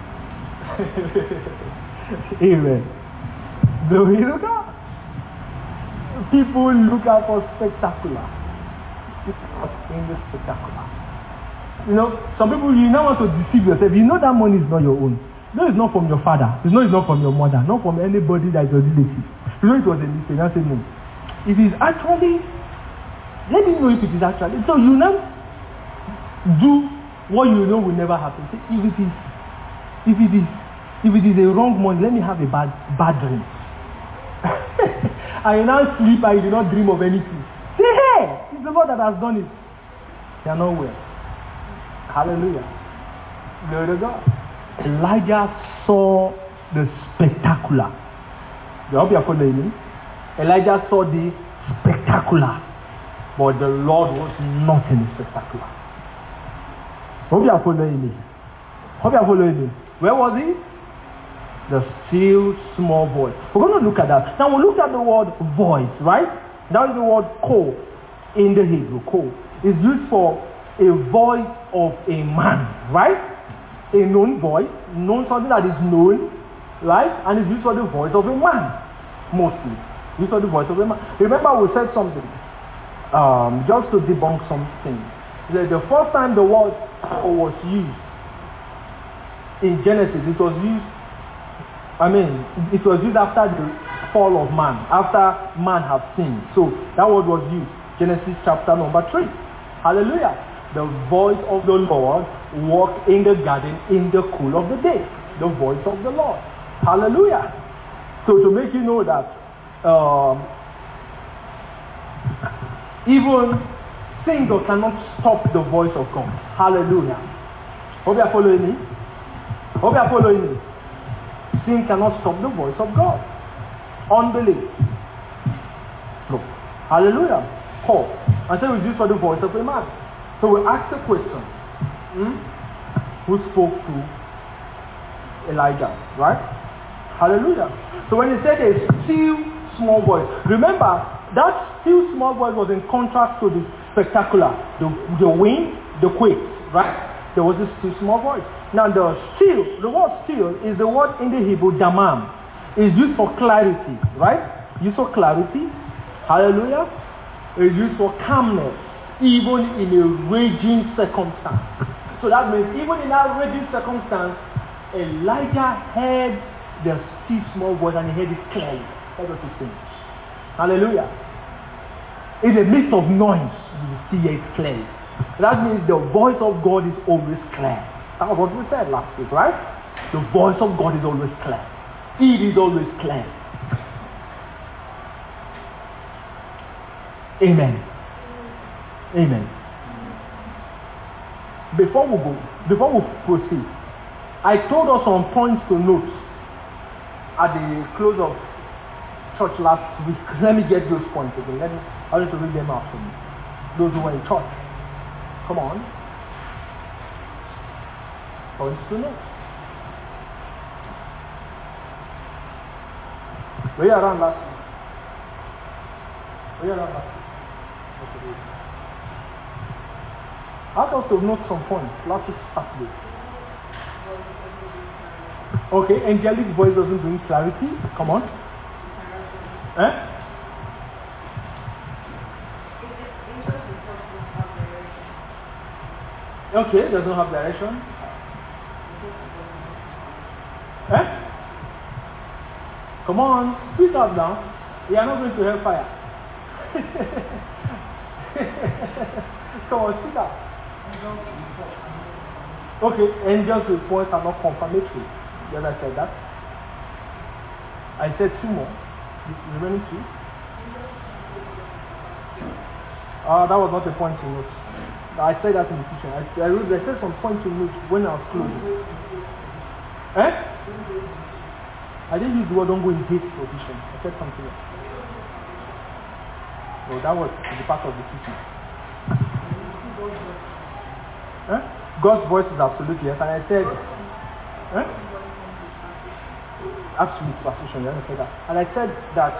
Amen. Glory to God. People look out for spectacular. In the spectacular. You know, some people, you now want to deceive yourself. You know that money is not your own. No, it's not from your father. You know it's not from your mother. Not from anybody that is your relative. You know it was a mistake. You say no. It is actually, let me know if it is actually. So you now do what you know will never happen. See, if it is a wrong money, let me have a bad dream. And you now sleep and you do not dream of anything. Say, hey, it's the Lord that has done it. They are not well. Hallelujah. Glory to God. Elijah saw the spectacular. I hope you are following me. Elijah saw the spectacular, but the Lord was not in the spectacular. Hope you are following me. Where was he? The still small voice. We're going to look at that. Now we looked at the word voice, right? That is the word call in the Hebrew. Call is used for a voice of a man, right? A known voice, something that is known, right? And it's used for the voice of a man, mostly. Used for the voice of a man. Remember we said something, just to debunk something. The first time the word was used in Genesis, it was used after the fall of man, after man had sinned. So that word was used. Genesis chapter number 3. Hallelujah. The voice of the Lord walked in the garden in the cool of the day. The voice of the Lord. Hallelujah. So to make you know that even singer cannot stop the voice of God. Hallelujah. Hope you are following me. Hope you are following me. Sin cannot stop the voice of God. Unbelief. No. Hallelujah. Paul. I said we use for the voice of a man. So we ask the question. Who spoke to Elijah? Right? Hallelujah. So when he said a still small voice. Remember, that still small voice was in contrast to the spectacular. The wind, the quake. Right? There was this still small voice. Now the word still is the word in the Hebrew damam. It's used for clarity, right? Used for clarity. Hallelujah. It's used for calmness, even in a raging circumstance. So that means even in that raging circumstance, Elijah heard the still small voice and he heard it clearly. That's what he's saying. Hallelujah. In the midst of noise, you will still hear it clearly. That means the voice of God is always clear. That's what we said last week, right? The voice of God is always clear. It is always clear. Amen. Amen. Before we proceed, I told us some points to note at the close of church last week. Let me get those points again. I want to read them out for you. Those who were in church. Come on. Points to note. Were you around last week? I thought to note some points last week Saturday. Okay, angelic voice doesn't bring clarity. Come on. Okay, doesn't have direction. Come on, speak up now. You are not going to hellfire. Come on, speak up. Okay, angels reports are not confirmatory. Yes, I said that. I said two more. Remaining two. That was not a point to note. I said that in the teaching. I said some point to note when I was closing. I didn't use the word don't go in this position. I said something else. No, that was the part of the teaching. God's voice is absolute, yes. And I said, absolute position, yes, I said that. And I said that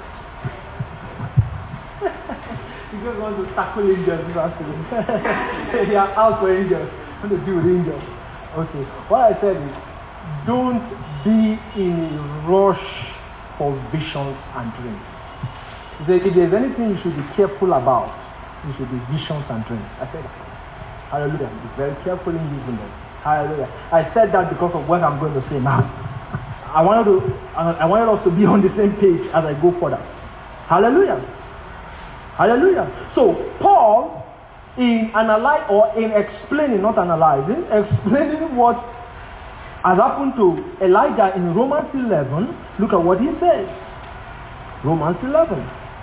you just want to tackle angels this afternoon. You are out for angels. You want to deal with angels. Okay. What I said is, don't be in a rush for visions and dreams. He said, if there's anything you should be careful about, it should be visions and dreams. I said that. Hallelujah. Be very careful in using them. Hallelujah. I said that because of what I'm going to say now. I wanted us to be on the same page as I go further. Hallelujah. Hallelujah. So Paul, in explaining what has happened to Elijah in Romans 11, look at what he says. Romans 11.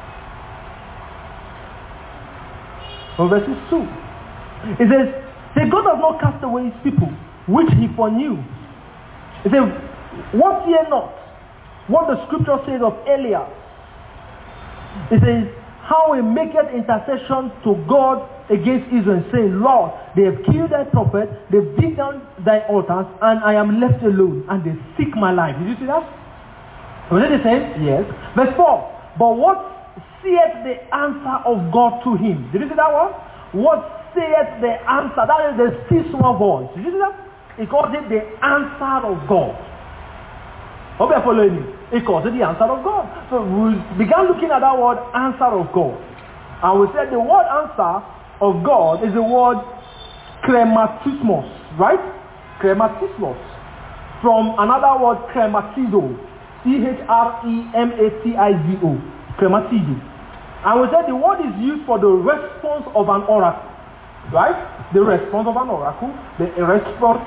Verses 2. It says, God does not cast away his people, which he foreknew. It says, what ye not? What the scripture says of Elias. It says, how he maketh intercession to God against Israel, saying, Lord, they have killed thy prophet, they have beat down thy altars, and I am left alone, and they seek my life. Did you see that? Was it the same? Yes. Verse 4. But what saith the answer of God to him? Did you see that one? What saith the answer? That is the still small voice. Did you see that? He calls it the answer of God. Hope you're following me. It calls it the answer of God. So we began looking at that word answer of God. And we said the word answer of God is the word krematismos, right? Krematismos. From another word krematizo. C-H-R-E-M-A-T-I-Z-O. Krematizo. And we said the word is used for the response of an oracle. Right? The response of an oracle. The response.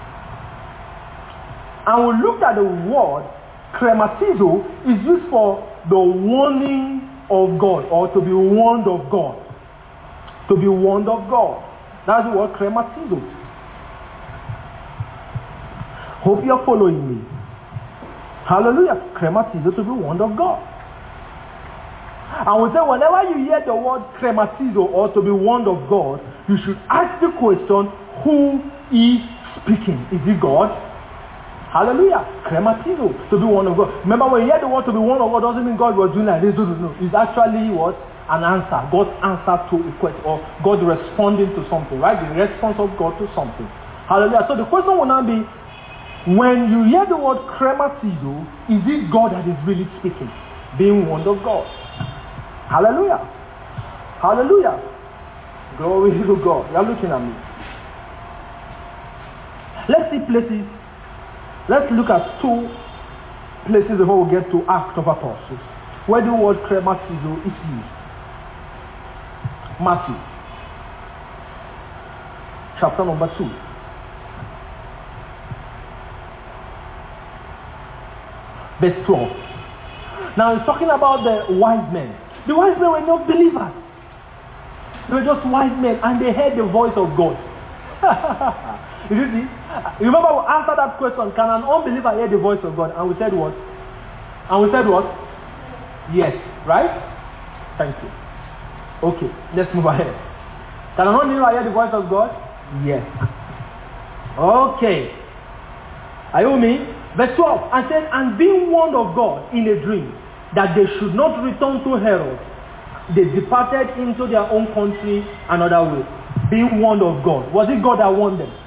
And we looked at the word krematizo is used for the warning of God, or to be warned of God. To be warned of God. That's the word krematizo. Hope you're following me. Hallelujah. Krematizo, to be warned of God. And we say whenever you hear the word krematizo, or to be warned of God, you should ask the question, who is speaking? Is it God? Hallelujah. Krematizo, to be warned of God. Remember, when you hear the word to be warned of God, doesn't mean God was doing like this. No. It's actually what? An answer. God's answer to a question, or God responding to something, right? The response of God to something. Hallelujah. So the question will now be, when you hear the word krematizo, is it God that is really speaking? Being warned of God. Hallelujah. Hallelujah. Glory to God. You're looking at me. Let's see places. Let's look at two places before we get to Acts of Apostles, where the word krematizo is used. Matthew, chapter number 2. Verse 12. Now he's talking about the wise men. The wise men were not believers. They were just wise men, and they heard the voice of God. You see? Remember, we answered that question, can an unbeliever hear the voice of God? And we said what? Yes. Right? Thank you. Okay, let's move ahead. Can an unbeliever hear the voice of God? Yes. Okay. Are you with me? Verse 12, and said, and being warned of God in a dream, that they should not return to Herod, they departed into their own country another way. Being warned of God. Was it God that warned them?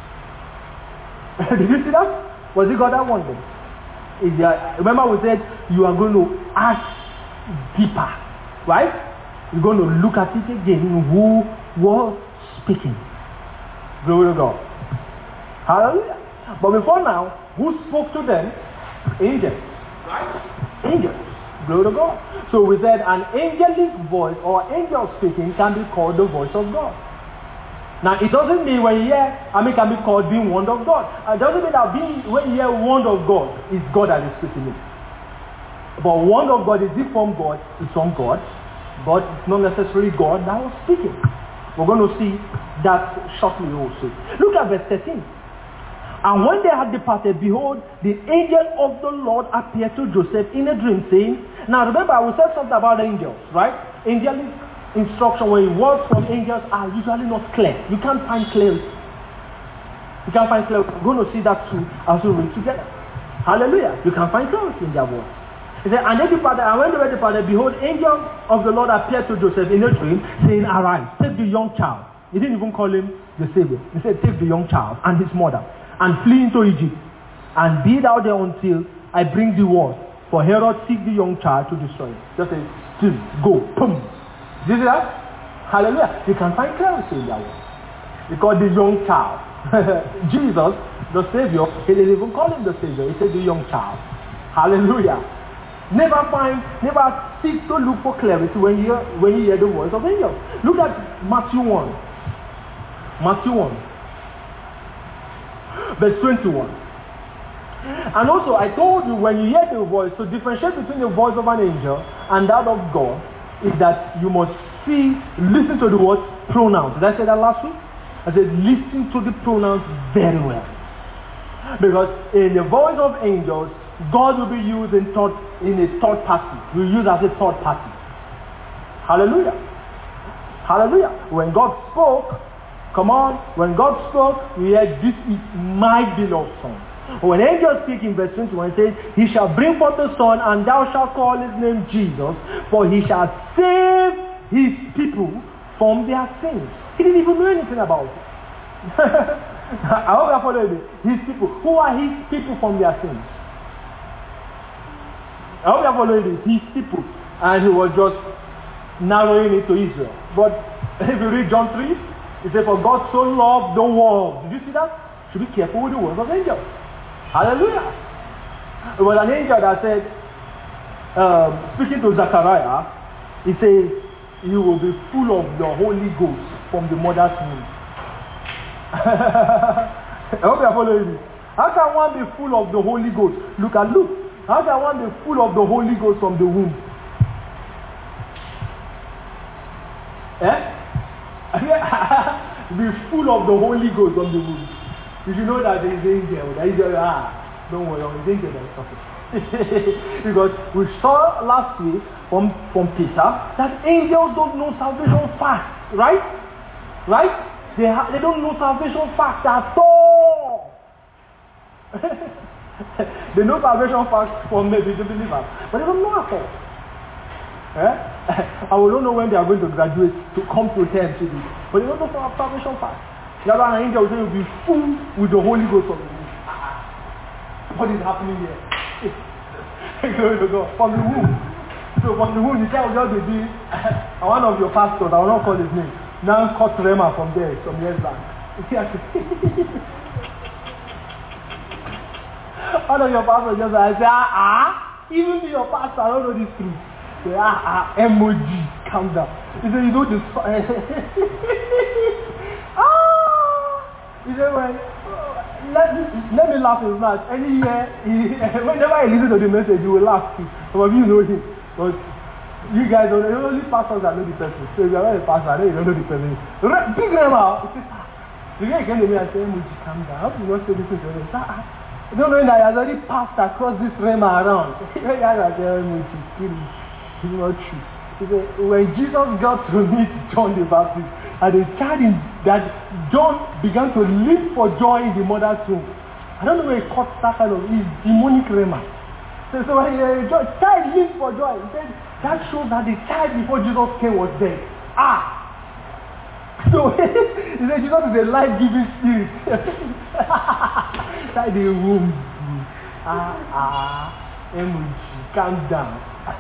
Did you see that? Was it God that warned them? Remember we said you are going to ask deeper, right? You're going to look at it again. Who was speaking? Glory to God. Hallelujah. But before now, who spoke to them? Angels. Right? Angels. Glory to God. So we said an angelic voice or angel speaking can be called the voice of God. Now it doesn't mean when you hear, can be called being warned of God. It doesn't mean that when you hear warned of God, it's God that is speaking it. But warned of God, is it from God? It's from God. But it's not necessarily God that was speaking. We're going to see that shortly also. Look at verse 13. And when they had departed, behold, the angel of the Lord appeared to Joseph in a dream, saying, now remember, we said something about angels, right? Angelic instruction, when words from angels are usually not clear. You can't find clarity. You can't find clarity. We're going to see that too as we read together. Hallelujah. You can find clarity in their words. He said, and they departed, and when they were departed, behold, angel of the Lord appeared to Joseph in a dream, saying, arise, take the young child. He didn't even call him the Savior. He said, take the young child and his mother, and flee into Egypt, and be thou there until I bring the word. For Herod seek the young child to destroy him. Just say, still, go, boom. Did you see that? Hallelujah. You can find clarity in that word. Because the young child, Jesus, the Savior, he didn't even call him the Savior. He said the young child. Hallelujah. Never seek to look for clarity when you hear the voice of angels. Look at Matthew 1. Matthew 1. Verse 21. And also, I told you, when you hear the voice, to differentiate between the voice of an angel and that of God, is that you must listen to the word pronouns. Did I say that last week? I said, listen to the pronouns very well. Because in the voice of angels, God will be used in a third party. Will be used as a third party. Hallelujah. Hallelujah. When God spoke, when God spoke, we heard, this is my beloved son. When angels speak in verse 21, it says, he shall bring forth a son, and thou shalt call his name Jesus, for he shall save his people from their sins. He didn't even know anything about it. I hope you're following me. His people. Who are his people from their sins? I hope you are following this. His people. And he was just narrowing it to Israel. But if you read John 3, it says, for God so loved the world. Did you see that? Should be careful with the words of angels. Hallelujah. It was an angel that said, speaking to Zechariah, he says, you will be full of the Holy Ghost from the mother's womb. I hope you are following this. How can one be full of the Holy Ghost? Look at Luke. How can one be full of the Holy Ghost from the womb? Be full of the Holy Ghost from the womb. Did you know that there is an angel? Don't worry, there is an angel that is talking. Because we saw last week from Peter that angels don't know salvation facts, right? Right? They don't know salvation facts at all. They know salvation facts from maybe the believers, but they don't know at all. And we don't know when they are going to graduate to come to terms with it, but they don't know salvation facts. That's why an angel will be full with the Holy Ghost of the womb. What is happening here? Glory to God. From the womb. So from the womb, the child will just be one of your pastors, I will not call his name, now caught Rema from there some years back. One of your pastors just say, even your pastor, I don't know this truth. Say, emoji, calm down. He said, you know this. He said, well, let me laugh as much. Any year, whenever I listen to the message, you will laugh too. Some of you know him. But you guys don't know, only pastors that know the person. So if you are not a pastor, then you don't know the person. Big Rema. The guy came to me and said, emoji, calm down. How do you not say this to him? I don't know that he has already passed across this Rema around. He has said, emoji, kill me. It's not true. He said, when Jesus got to meet John the Baptist, and the child that John began to leap for joy in the mother's womb. I don't know where he caught that kind of demonic rema. So when the child leaped for joy, he said, that shows that the child before Jesus came was dead. So he said, Jesus is a life-giving spirit. Inside the womb. Calm down.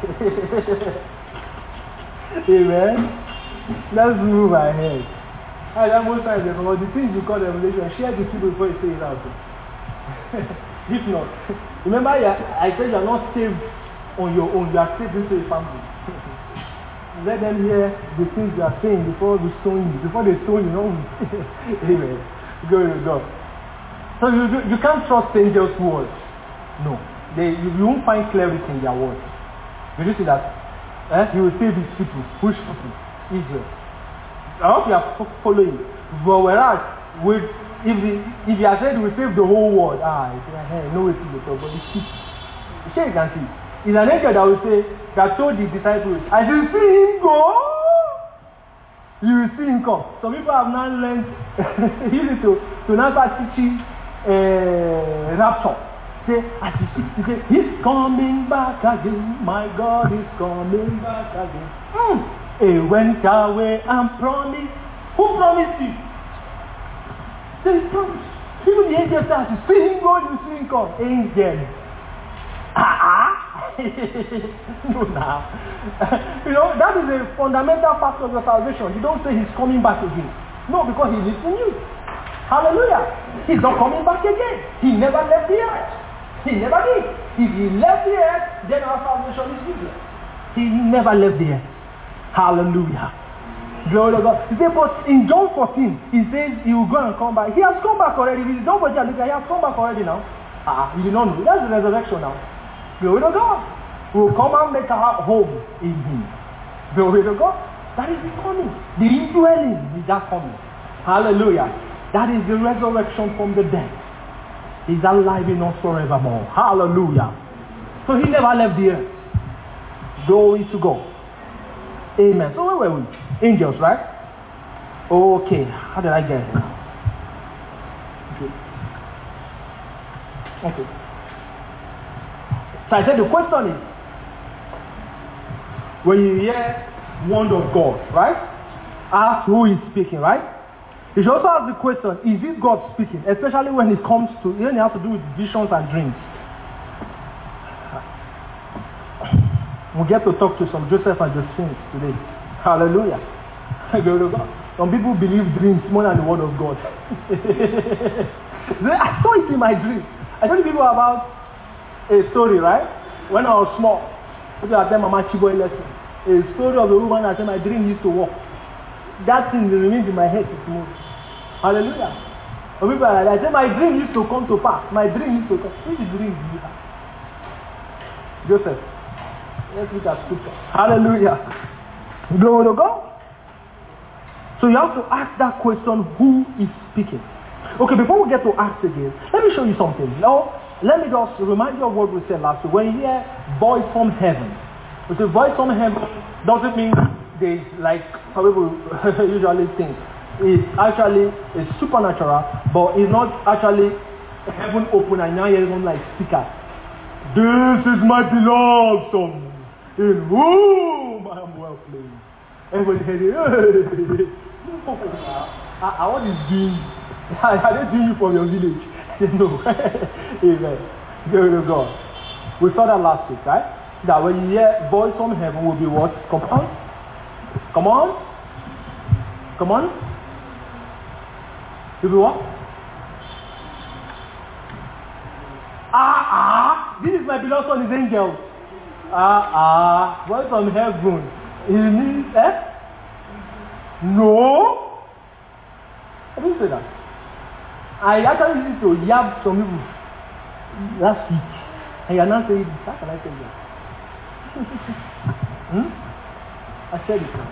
Amen. Let's move ahead. Most times, the things you call revelation, share the people before you say it out. If not, remember, I said you are not saved on your own, you are saved into a family. Let them hear the things you are saying before they stone you. Before they stone you, no. Amen. Glory to God. So you can't trust angels' words. No. You won't find clarity in their words. Did you see that? He will save his people. Which people? Israel. I hope you are following. But whereas, if you are said we save the whole world, no way to the top, but it's people. Sure you can see. It's an angel that will say, that told the disciples, as you see him go, you will see him come. Some people have now learned easy to now start teaching rapture. Say, as you see, you say, he's coming back again. My God is coming back again. He went away and promised. Who promised you? They promised. Even the angel says, you see him go, you see him come. Angel. No, now. That is a fundamental factor of your salvation. You don't say he's coming back again. No, because he lives in you. Hallelujah. He's not coming back again. He never left the earth. He never did. If he left the earth, then our salvation is useless. He never left the earth. Hallelujah. Glory to God. He said, but in John 14, he says he will go and come back. He has come back already. If you don't watch it, he has come back already now. You don't know. That's the resurrection now. Glory to God. We will come and make our home in him. Glory to God. That is the coming. The indwelling is that coming. Hallelujah. That is the resurrection from the dead. He's alive in us forevermore. Hallelujah. So he never left the earth. Glory to God. Amen. So where were we? Angels, right? Okay. How did I get here? Okay. So I said the question is, when you hear word of God, right? Ask who is speaking, right? You should also ask the question, is this God speaking? Especially when it comes to, when it has to do with visions and dreams. We get to talk to some Joseph and Josephine today. Hallelujah. Glory to God. Some people believe dreams more than the word of God. I saw it in my dream. I told people about a story, right? When I was small, people attend Mama Chiboy lesson. A story of a woman that said my dream used to walk. That thing remains in my head this morning. Hallelujah. Some people are like, I said my dream used to come to pass. My dream used to come. Which dream do you have? Joseph. Let's look at scripture. Hallelujah. Glory to God. So you have to ask that question, who is speaking? Okay, before we get to ask again, let me show you something. Now, let me just remind you of what we said last week. When you hear voice from heaven, it's a voice from heaven doesn't mean there's like some people usually think. It's actually a supernatural, but it's not actually heaven open and now you're even like speaker. This is my beloved son, in whom I am well pleased. Everybody heard it. What is doing? Are they doing you from your village? No. Amen. Glory to God. We saw that last week, right? That when you hear voice from heaven will be what? Come on. Come on. Come on. Will be what? This is my beloved son, his angel. Voice from heaven. He means, No. I didn't say that. I actually used to yab some people last week. And you are now saying, how can I say that? I said it.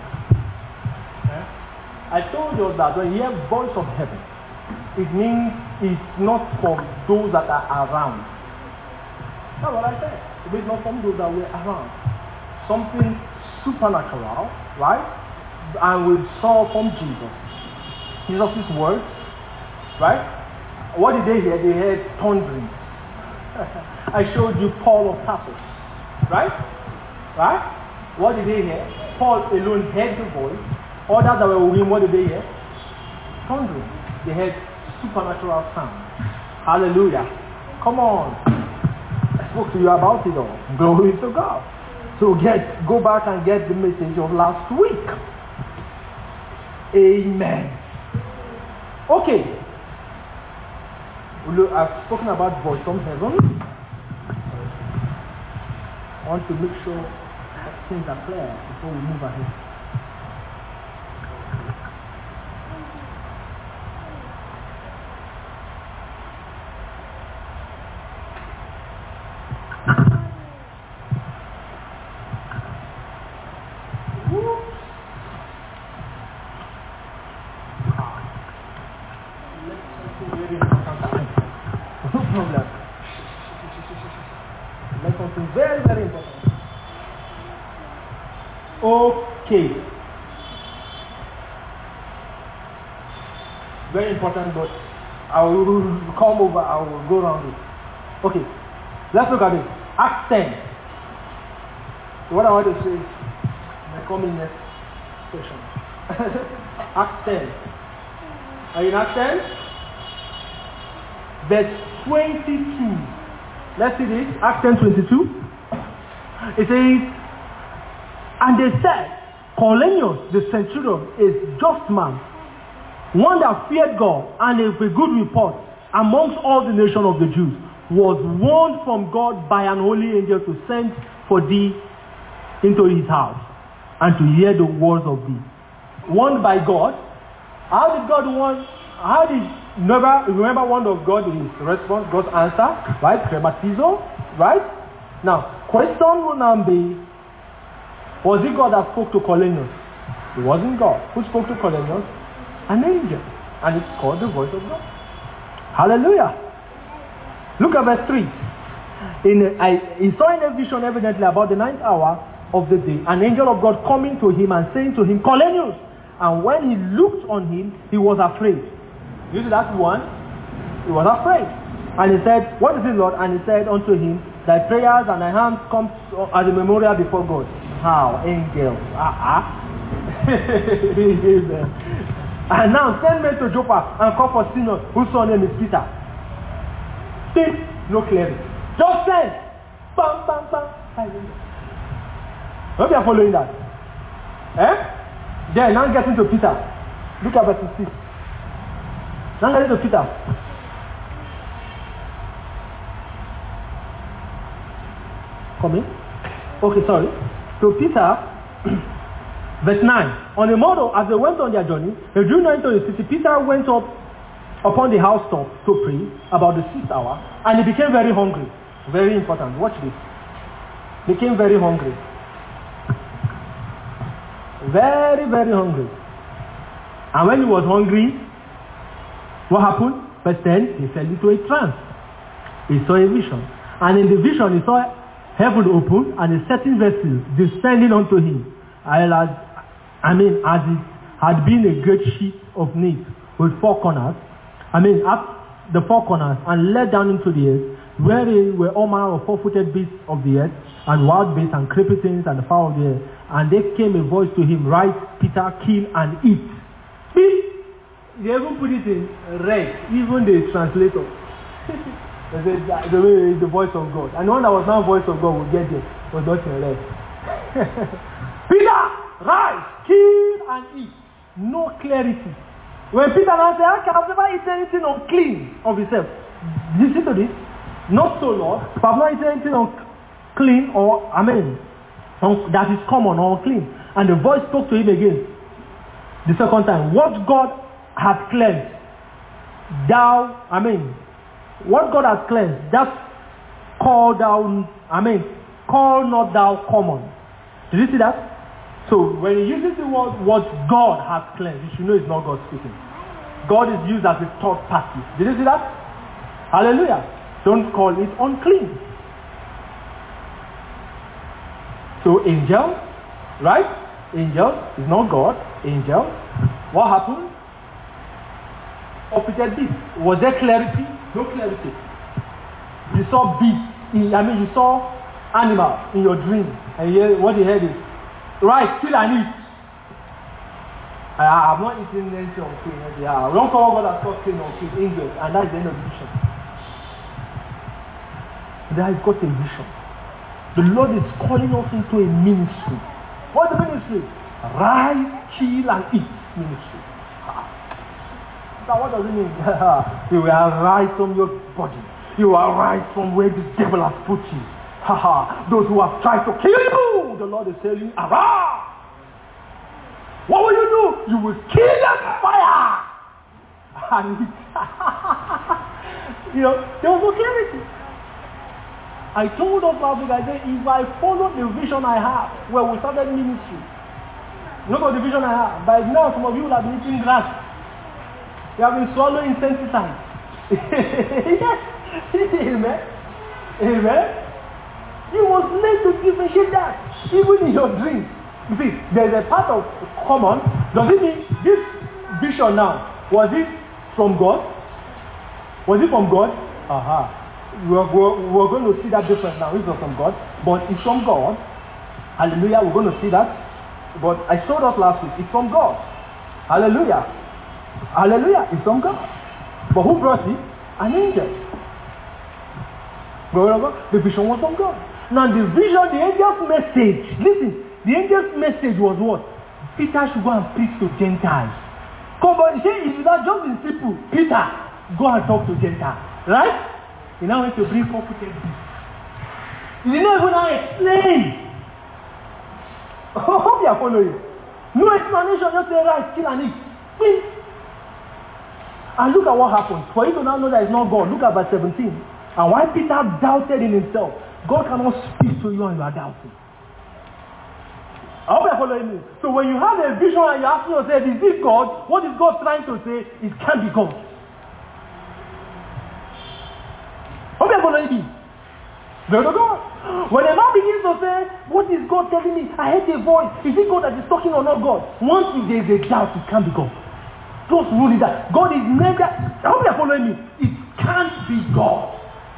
I told you that when you hear voice of heaven, it means it's not from those that are around. That's what I said. It means not from those that were around. Something supernatural, right? And we saw from Jesus. Jesus' words, right? What did they hear? They heard thundering. I showed you Paul of Tarsus, right? Right? What did they hear? Paul alone heard the voice. Others that were with him, what did they hear? Thundering. They heard supernatural sound. Hallelujah. Come on. I spoke to you about it all. Glory to God. So go back and get the message of last week. Amen. Okay. I've spoken about voice from heaven. I want to make sure things are clear before we move ahead. Okay. Very important, but I will come over, I will go around it. Okay. Let's look at it. Acts 10. So what I want to say is, I come in next session. Acts 10. Are you in Acts 10? Verse 22. Let's see this. Acts 10:22. It says, and they said, Cornelius, the centurion, is just man, one that feared God, and with a good report amongst all the nation of the Jews, was warned from God by an holy angel to send for thee into his house, and to hear the words of thee. Warned by God. How did God warn? How did remember one of God in his response, God's answer, right? Krematizo, right? Now, question will now be, was it God that spoke to Cornelius? It wasn't God. Who spoke to Cornelius? An angel. And it's called the voice of God. Hallelujah. Look at verse 3. He saw in a vision evidently about the 9th hour of the day, an angel of God coming to him and saying to him, Cornelius. And when he looked on him, he was afraid. You see that one? He was afraid. And he said, what is it, Lord? And he said unto him, thy prayers and thy hands come as a memorial before God. How? Angels. And now send men to Joppa and call for Simon, whose son name is Peter. Think no clearly. Just send. Bam, bam, bam. hope you are following that. Then now getting to Peter. Look at verse 6. Now getting to Peter. Coming? Okay, sorry. So Peter, verse 9. On the morrow, as they went on their journey, they drew nigh to the city. Peter went up upon the housetop to pray about the 6th hour, and he became very hungry. Very important. Watch this. Became very hungry. Very, very hungry. And when he was hungry, what happened? Verse 10, he fell into a trance. He saw a vision. And in the vision, he saw heaven open and a certain vessel descending unto him. As it had been a great sheet of meat with 4 corners. At the 4 corners, and led down into the earth, wherein were all manner of 4-footed beasts of the earth, and wild beasts, and creeping things, and the fowl of the air. And there came a voice to him, Rise, Peter, kill and eat. See, they even put it in red, even the translator. They said the way the voice of God. And the one that was not voice of God would get there, was not in red. Peter, rise, kill and eat. No clarity. When Peter now said, I have never eaten anything unclean of himself. Listen to this. Not so, Lord. But I have not eaten anything unclean or, that is common or unclean. And the voice spoke to him again. The second time. What God has cleansed, what God has cleansed, that call not thou common. Did you see that? So when he uses the word what God has cleansed, you should know it's not God speaking. God is used as a third party. Did you see that? Hallelujah. Don't call it unclean. So angel, right? Angel is not God. Angel. What happened? Opposite beast. Was there clarity? No clarity. You saw beast. You saw animal in your dream. And what you heard is, right, kill and eat. I have not eaten anything unclean. We don't call God as called clean or clean angels, and that is the end of the vision. That has got a vision. The Lord is calling us into a ministry. What's the ministry? Rise, kill, and eat ministry. Now what does it mean? You are right from your body. You are right from where the devil has put you. Those who have tried to kill you, the Lord is saying, arise. What will you do? You will kill them with fire. And there was no clarity. I told us last week, I said, if I follow the vision I have, where we started ministry, look at the vision I have. By now, some of you will have been eating grass. You have been swallowing insecticide. Yes. Amen. Amen. You was made to differentiate that, even in your dreams. You see, there's a part of common. Does it mean this vision now, was it from God? Was it from God? We're going to see that difference now. It's not from God, but it's from God. Hallelujah, we're going to see that. But I showed us last week, it's from God. Hallelujah. Hallelujah, it's from God. But who brought it? An angel. The vision was from God. Now the vision, the angel's message, listen, the angel's message was what? Peter should go and preach to Gentiles. Come on, if that just in simple, Peter, go and talk to Gentiles. Right? He now went to bring 4-footed beasts. He did not even explain. I hope you are following. No explanation, just say right, kill and eat. Please. And look at what happened. For you to now know that it's not God, look at verse 17. And why Peter doubted in himself. God cannot speak to you and you are doubting. I hope you are following me. So when you have a vision and you ask yourself, is this God? What is God trying to say? It can't be God. Hope you are following me. Glory to God. When a man begins to say, what is God telling me? I heard a voice. Is it God that is talking or not God? Once there is a doubt, it can't be God. Just rule it that. God is never, I hope you are following me. It can't be God.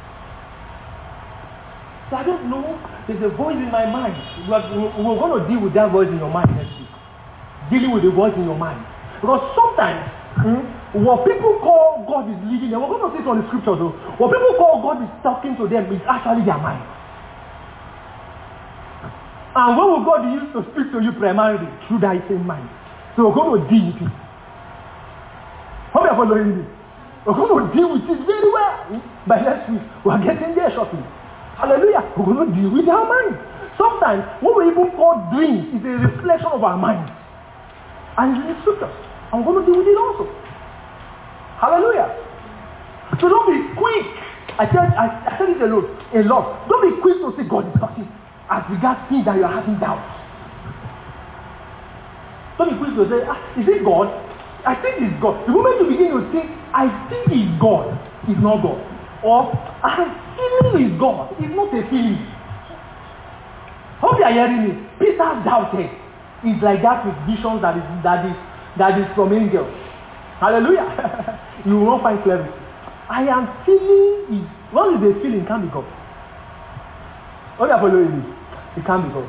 So I don't know. There's a voice in my mind. We're going to deal with that voice in your mind next week. Dealing with the voice in your mind. Because sometimes, what people call God is leading them, we're going to see it on the scriptures though. What people call God is talking to them is actually their mind. And when will God use to speak to you primarily? Through thy same mind. So we're going to deal with it. Hope you're following me. We're going to deal with it very well. By next week, we're getting there shortly. Hallelujah. We're going to deal with our mind. Sometimes what we even call dreams is a reflection of our mind. And it's in the scriptures. I'm going to deal with it also. Hallelujah. So don't be quick. I tell it a lot. Don't be quick to say God is talking as regards things that you are having doubts. Don't be quick to say, is it God? I think it's God. The moment you begin to think, I think it's God, it's not God. Or, I feeling is God, it's not a feeling. Hope you are hearing me. Peter doubted. It's like that with visions that is from angels. Hallelujah. You will not find clarity. I am feeling is, what is the feeling? It can't be God. What are you following me? It can't be God.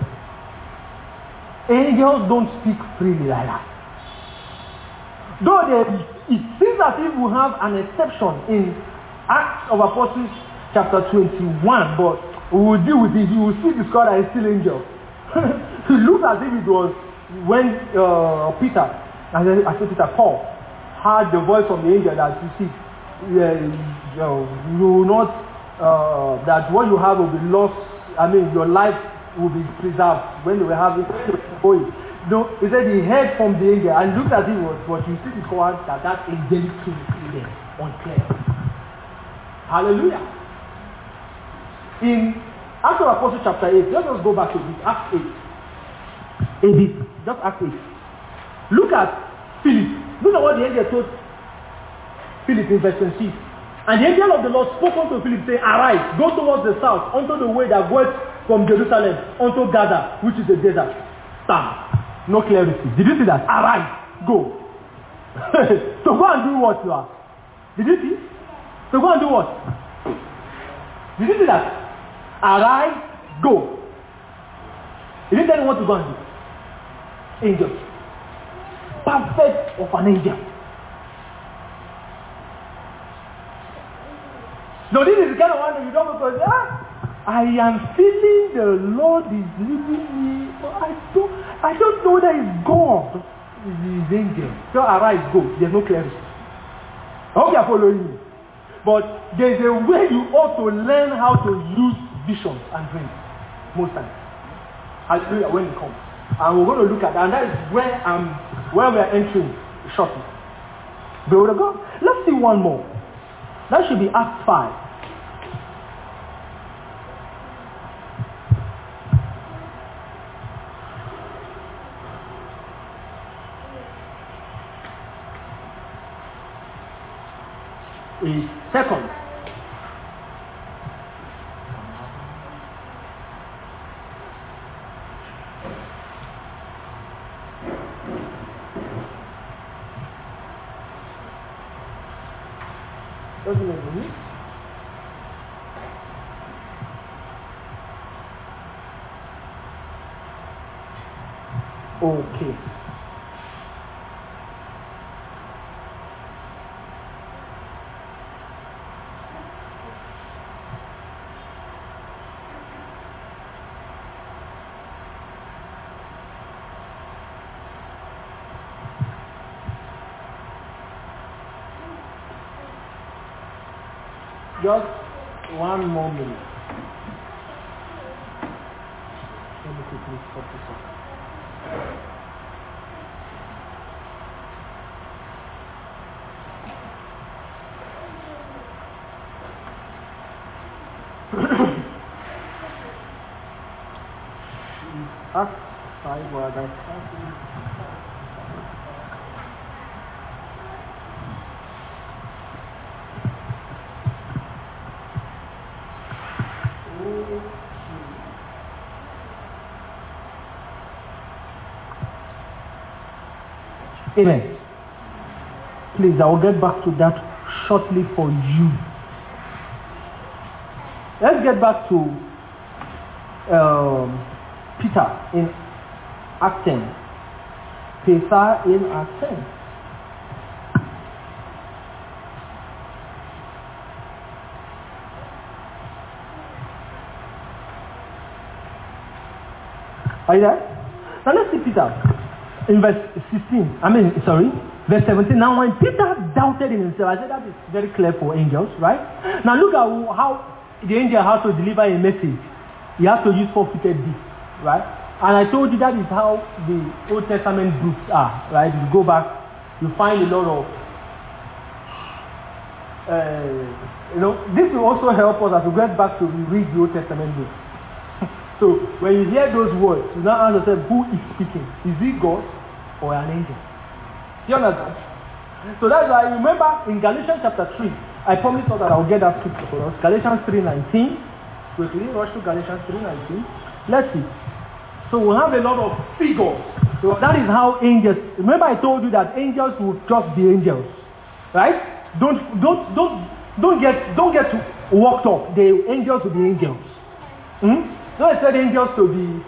Angels don't speak freely like that. Though it seems as if we have an exception in Acts of Apostles chapter 21, but we will deal with it. You will see the score that is still angel. It looks as if it was when Paul heard the voice from the angel that you see, you will not, that what you have will be lost. I mean, your life will be preserved when they were having going. No, he said he heard from the angel and looked at it was, but you see the score that angelic thing is there, unclear. Hallelujah. In Acts of Apostles chapter 8, let us go back to this, Acts 8. Just Acts 8. Look at Philip. Look at what the angel told Philip in verse 26. And the angel of the Lord spoke unto Philip, saying, Arise, go towards the south, unto the way that goeth from Jerusalem unto Gaza, which is the desert. Stand. No clarity. Did you see that? Arise, go. So go and do what you are. Did you see? So go and do what? Did you see that? Arise, go. He didn't tell you what to go and do. Angel. Perfect of an angel. No, this is the kind of one that you don't go to say, I am feeling the Lord is leading me. I don't know that it's God. It's his angel. So arise, go. There's no clarity. I hope you are following me. But there's a way you ought to learn how to use visions and dreams. Most times. Hallelujah, when it comes. And we're going to look at that. And that is where we are entering shortly. Glory to God. Let's see one more. That should be Acts 5. A second. Doesn't it mean? Okay. Just one more minute. Let me quickly stop this up. Acts 5 where I started. Amen. Please, I will get back to that shortly for you. Let's get back to Peter in Acts 10. Peter in Acts 10. Are you there? Now let's see Peter in verse 16. Verse 17. Now when Peter doubted in himself, I said that is very clear for angels, right? Now look at how the angel has to deliver a message. He has to use four-footed beasts, right? And I told you that is how the Old Testament books are, right? If you go back, you find a lot of, this will also help us as we get back to read the Old Testament books. So when you hear those words, you now ask yourself, who is speaking? Is it God or an angel? You understand? So that's why I remember in Galatians chapter 3, I promised us that I'll get that scripture for us. Galatians 3:19. Quickly, rush to Galatians 3:19. Let's see. So we'll have a lot of figures. So that is how angels. Remember I told you that angels will just be angels. Right? Don't get worked up. The angels will be angels. So I said angels to be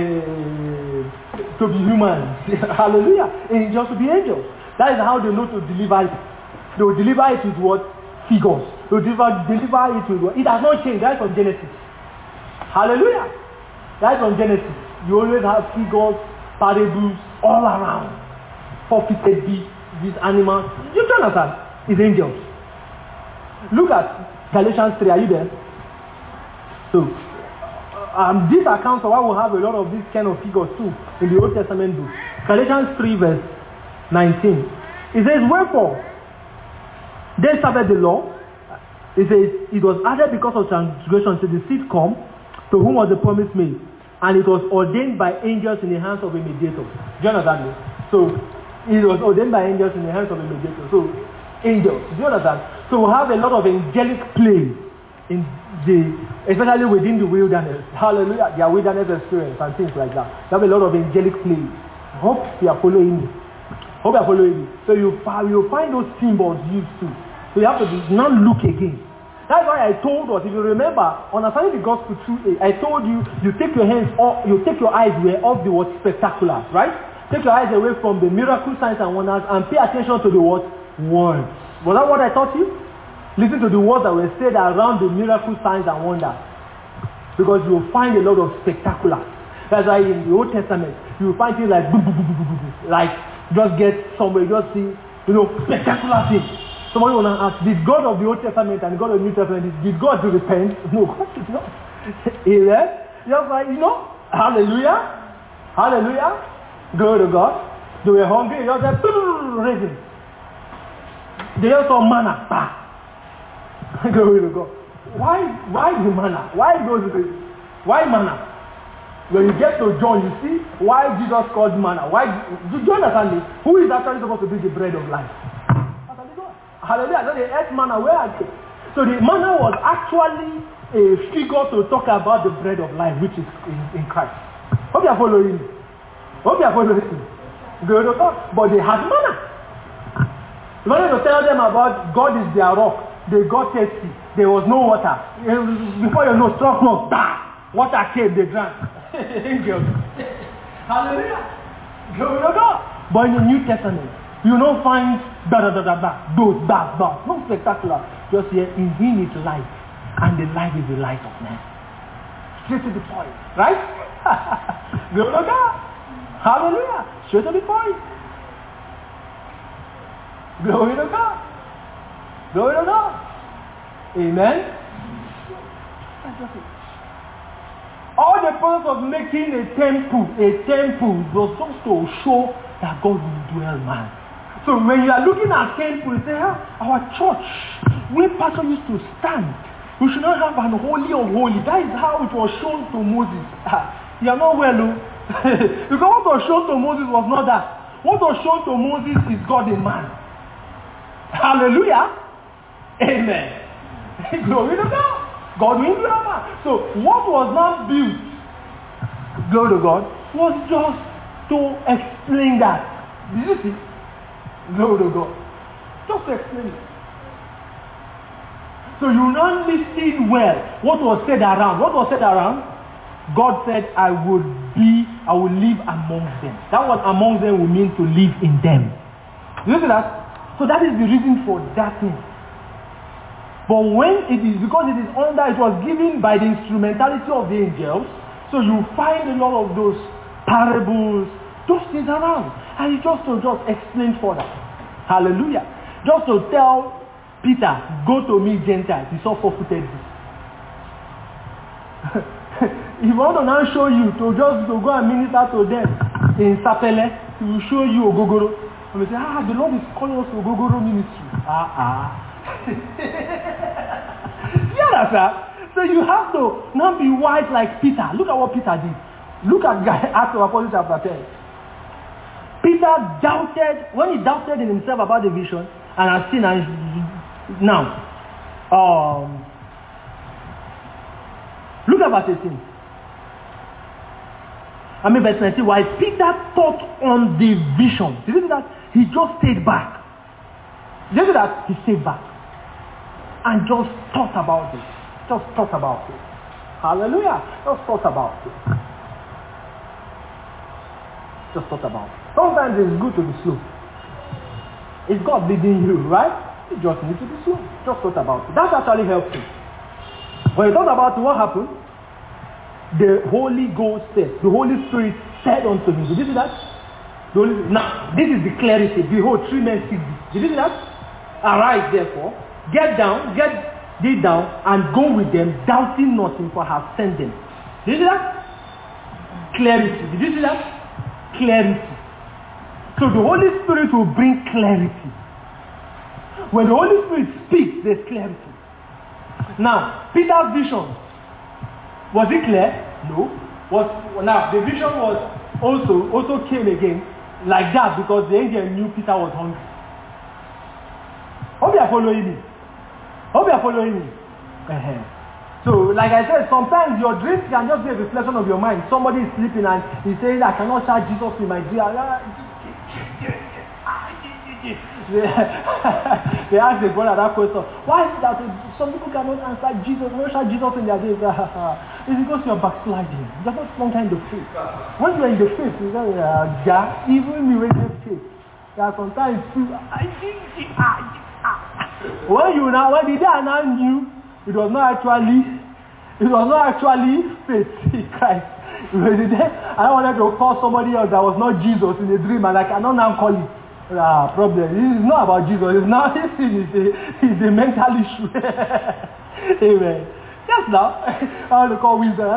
humans. Hallelujah. Angels will be angels. That is how they know to deliver it. They will deliver it with what? Figures. They will deliver it with what? It has not changed. That's from Genesis. Hallelujah. That's from Genesis. You always have figures, parables all around. Four-footed beasts, these animals. You can understand? It's angels. Look at Galatians 3. Are you there? So, these accounts of why we have a lot of these kind of figures too in the Old Testament book. Galatians 3 verse 19. It says, wherefore, then started the law. It says, it was added because of transgression to the seed come, to whom was the promise made. And it was ordained by angels in the hands of a mediator. Do you understand this? So, it was ordained by angels in the hands of a mediator. So, angels. Do you understand? So, we have a lot of angelic plays in especially within the wilderness. Hallelujah. Their wilderness experience and things like that. They have a lot of angelic plays. Hope you are following me. So you find those symbols used too. So you have to not look again. That's why I told us, if you remember, understanding the gospel through I told you, you take your eyes off the word spectacular, right? Take your eyes away from the miracle signs and wonders and pay attention to the word words. Was that what I taught you? Listen to the words that were said around the miracle signs and wonders. Because you will find a lot of spectacular. That's why in the Old Testament, you will find things like like just get somewhere, just see, spectacular things. Somebody will now ask, did God of the Old Testament and God of the New Testament, did God repent? No, God did not. Amen? Just like, hallelujah. Hallelujah. Glory to God. They were hungry, just said, raising. They just saw manna. Glory to God. Why the manna? Why manna? When you get to John, you see why Jesus called manna. Do you understand this? Who is actually supposed to be the bread of life? Hallelujah. So the earth manna, where are they? So the manna was actually a figure to talk about the bread of life, which is in Christ. Hope you are following me. Glory to God. But they had manna. You wanted to tell them about God is their rock. They got thirsty. There was no water. Before you know, struck not. Water came, they drank. Angels. Hallelujah. Glory to God. But in the New Testament, you don't find no spectacular. Just here, in him is life. And the life is the light of man. Straight to the point. Right? Glory to God. Hallelujah. Straight to the point. Glory to God. Glory to God. Amen. That's just it. All the purpose of making a temple was just to show that God will dwell, man. So when you are looking at temple, you say, our church, where pastor used to stand, we should not have an holy of holy. That is how it was shown to Moses. You are not well, because what was shown to Moses was not that. What was shown to Moses is God in man. Hallelujah. Amen. Glory to God. God will dwell man. So what was not built, glory to God, was just to explain that. Did you see? Glory to God. Just to explain it. So you not listen well. What was said around? God said, I will live amongst them. That word amongst them will mean to live in them. You see that? So that is the reason for that thing. But when because it was given by the instrumentality of the angels, so you find a lot of those parables, those things around. And he just explain further. Hallelujah. Just to tell Peter, go to me Gentiles. He saw 4-footed beasts. If you want to now show you to go and minister to them in Sapele, he will show you Ogogoro. And we say, the Lord is calling us to Ogogoro ministry. You understand? So you have to not be wise like Peter. Look at what Peter did. Look at Acts of Apostles chapter 10. Peter doubted, when he doubted in himself about the vision, and has seen now. Look at verse 18. Verse 19. While Peter thought on the vision, did you see that? He just stayed back. Did you see that? He stayed back. And just thought about it. Just thought about it. Hallelujah. Just thought about it. Just thought about it. Sometimes it's good to be slow. It's God leading you, right? You just need to be slow. Just thought about it. That actually helps you. When you thought about it, what happened? The Holy Ghost said, the Holy Spirit said unto me. Did you see that? Now, this is the clarity. Behold, 3 men seek thee. Did you see that? Arise, therefore, get thee down, and go with them, doubting nothing, for I have sent them. Did you see that? Clarity. Did you see that? Clarity. So the Holy Spirit will bring clarity. When the Holy Spirit speaks, there's clarity. Now, Peter's vision, was it clear? No. Now, the vision was also came again like that because the angel knew Peter was hungry. Hope you are following me. So, like I said, sometimes your dreams can just be a reflection of your mind. Somebody is sleeping and he says, I cannot shout Jesus in my dream. They asked the brother that question. Why is it that some people cannot answer Jesus? Why shout Jesus in their dreams? It's because you are backsliding. You're not longer in the faith. When you are in the faith, you say, even you in the faith. There are sometimes when the day I now knew, it was not actually faith in Christ. I wanted to call somebody else that was not Jesus in a dream, and I cannot now call it. Problem. It's not about Jesus. It's not his sin. It's a mental issue. Amen. Yes, now I want to call wisdom.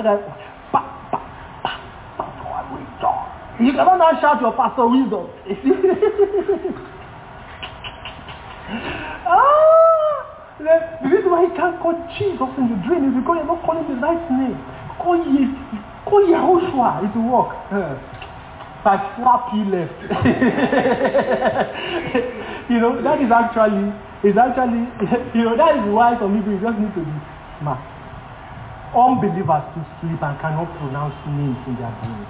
You cannot now shout your pastor wisdom. The reason why you can't call Jesus in the dream is because you're not calling the right name. Call Yahushua. It will work. I slap you left. That is actually, that is why some people just need to be smart. Unbelievers to sleep and cannot pronounce names in their dreams.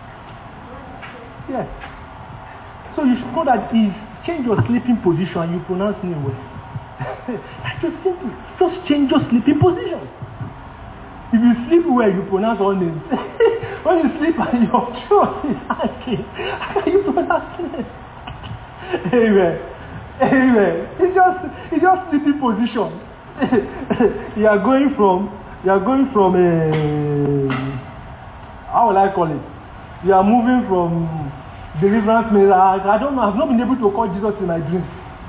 Yes. So you should know that if change your sleeping position and you pronounce name well. That's just simple. Just change your sleeping position. If you sleep well, you pronounce all names. When you sleep and your throat is aching, how can you pronounce names? Amen. It's just sleeping position. You are going from how will I call it? You are moving from deliverance measure. I don't know. I've not been able to call Jesus in my dreams.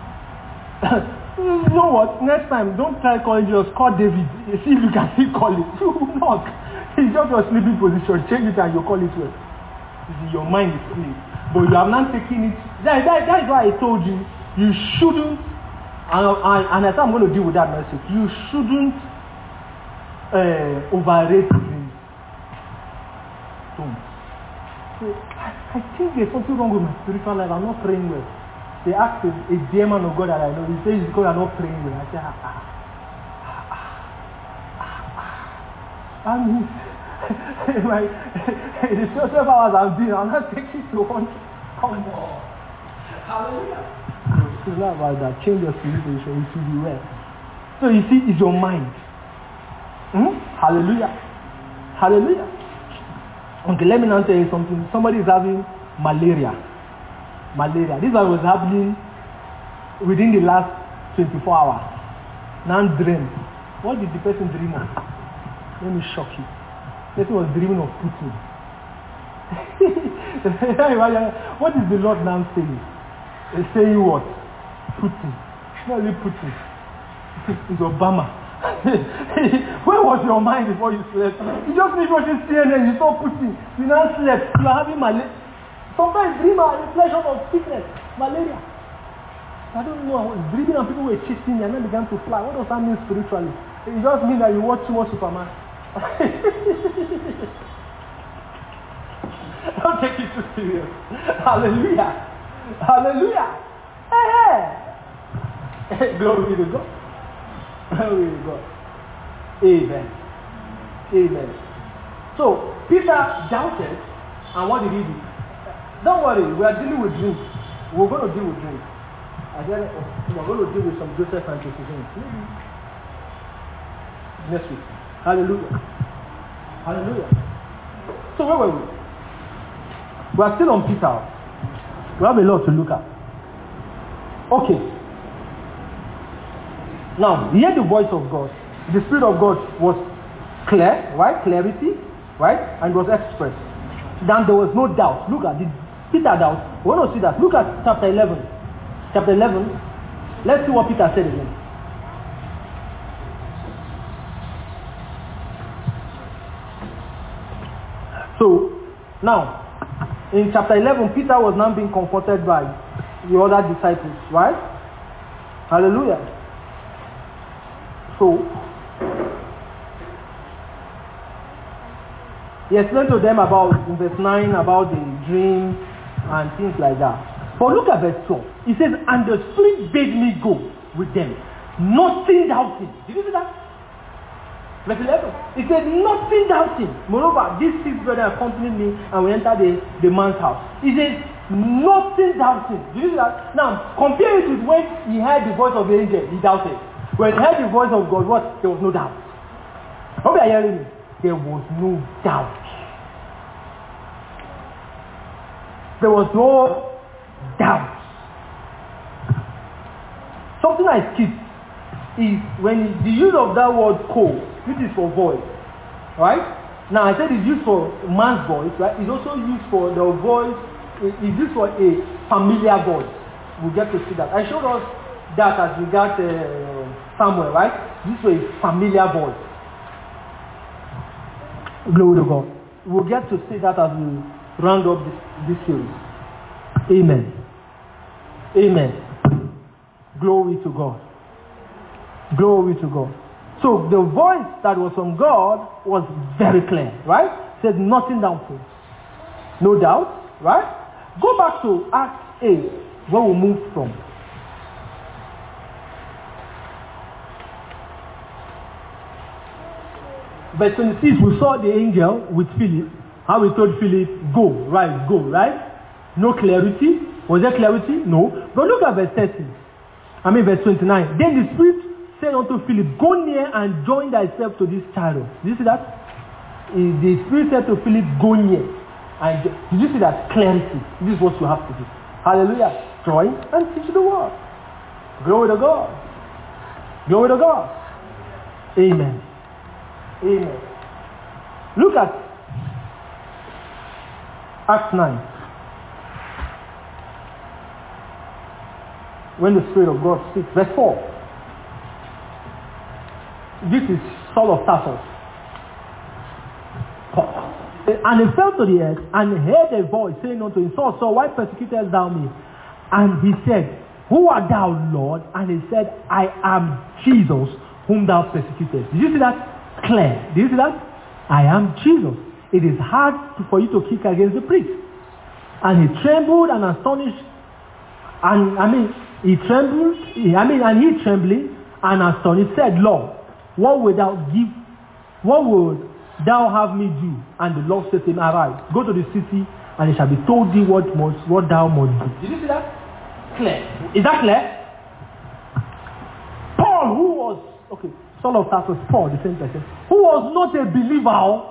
You know what? Next time, don't try calling Jesus. Call David. See if you can still call it. You will not. It's just your sleeping position. Change it and you call it well. Your mind is clean. But you have not taken it. That is why I told you, you shouldn't, and I said I'm going to deal with that message. You shouldn't overrate dreams. Don't. So, I think there's something wrong with my spiritual life. I'm not praying well. They asked a dear man of God that I know. He says it's because I'm not praying well. I said, I mean, the 12 hours I'm doing, I'm not taking to one. Come on. Hallelujah. It's not about that. Change your spiritual position. It will be well. So you see, it's your mind. Hallelujah. Hallelujah. Okay, let me now tell you something. Somebody is having malaria. This one was happening within the last 24 hours. Now dream. What did the person dream of? Let me shock you. The person was dreaming of Putin. What is the Lord now saying? He's saying what? Putin. Not really Putin. It's Obama. Where was your mind before you slept? You just need watching CNN, you saw Putin. You now slept. You are having malaria. Sometimes dream are a reflection of sickness, malaria. I don't know. I was breathing and people were chasing me and then began to fly. What does that mean spiritually? It just means that you watch too much Superman. Don't take it too serious. Hallelujah. Hallelujah. Hey. Glory to God. Glory to God. Amen. Amen. So, Peter doubted, and what did he do? Don't worry, we are dealing with dreams. We're going to deal with dreams. And then we're going to deal with some Joseph and Josephine. Next week. Hallelujah. Hallelujah. So where were we? We are still on Peter. We have a lot to look at. Okay. Now, he heard the voice of God. The Spirit of God was clear, right? Clarity, right? And was expressed. Then there was no doubt. Look at it. Peter doubt. We want to see that. Look at chapter 11. Chapter 11. Let's see what Peter said again. So, now, in chapter 11, Peter was now being comforted by the other disciples, right? Hallelujah. So, he explained to them about, in verse 9, about the dream and things like that. But look at verse 12. He says, and the Spirit bade me go with them, nothing doubting. Did you see that? Verse 11. He said, nothing doubting. Moreover, these 6 brethren accompanied me and we entered the man's house. He says, nothing doubting. Did you see that? Now, compare it with when he heard the voice of the angel, he doubted. When he heard the voice of God, what? There was no doubt. Hope you are hearing me. There was no doubt. There was no doubt. Something I skipped is when the use of that word ko, which is for voice, right? Now I said it's used for man's voice, right? It's also used for the voice, it's used for a familiar voice. We'll get to see that. I showed us that as we got Samuel, right? This was a familiar voice. Glory to God. We'll get to see that as we round up this series. Amen. Amen. Glory to God. Glory to God. So the voice that was from God was very clear, right? Said nothing doubtful. No doubt, right? Go back to Acts 8, where we moved from. Verse 26, we saw the angel with Philip. How he told Philip, go, right? No clarity. Was there clarity? No. But look at verse 30. Verse 29. Then the Spirit said unto Philip, go near and join thyself to this chariot. Did you see that? The Spirit said to Philip, go near. And did you see that? Clarity. This is what you have to do. Hallelujah. Join and teach the word. Glory to God. Glory to God. Amen. Amen. Look at Acts 9. When the Spirit of God speaks. Verse 4. This is Saul of Tarsus. And he fell to the earth and heard a voice saying unto him, Saul, Saul, why persecutest thou me? And he said, who art thou, Lord? And he said, I am Jesus whom thou persecutest. Did you see that? Clear. Did you see that? I am Jesus. It is hard for you to kick against the priest. And he trembled and astonished. And he trembled. And he trembling and astonished said, Lord, what would thou have me do? And the Lord said to him, arise, go to the city, and it shall be told thee what thou must do. Did you see that? Clear. Is that clear? Paul, who was Saul of Tarsus, Paul, the same person, who was not a believer.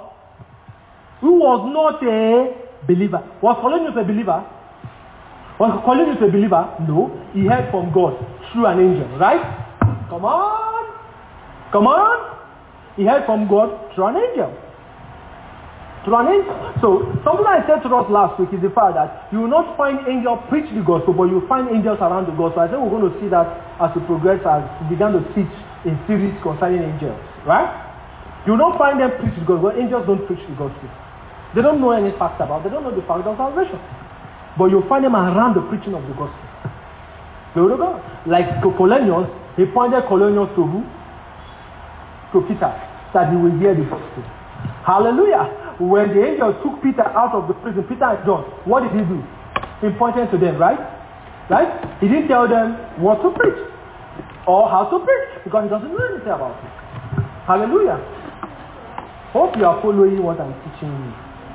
Was Cornelius a believer? Was Cornelius a believer? No. He heard from God through an angel, right? Come on. He heard from God through an angel. To an angel. So, something I said to us last week is the fact that you will not find angels preach the gospel, but you will find angels around the gospel. I think we're going to see that as we progress, as we begin to teach in series concerning angels. Right? You will not find them preach the gospel. Angels don't preach the gospel. They don't know any fact about it. They don't know the fact of salvation. But you'll find them around the preaching of the gospel. Glory to God. Like Cornelius, he pointed Cornelius to who? To Peter, that he will hear the gospel. Hallelujah. When the angel took Peter out of the prison, Peter and John, what did he do? He pointed to them, right? Right? He didn't tell them what to preach or how to preach because he doesn't know anything about it. Hallelujah. Hope you are following what I'm teaching you.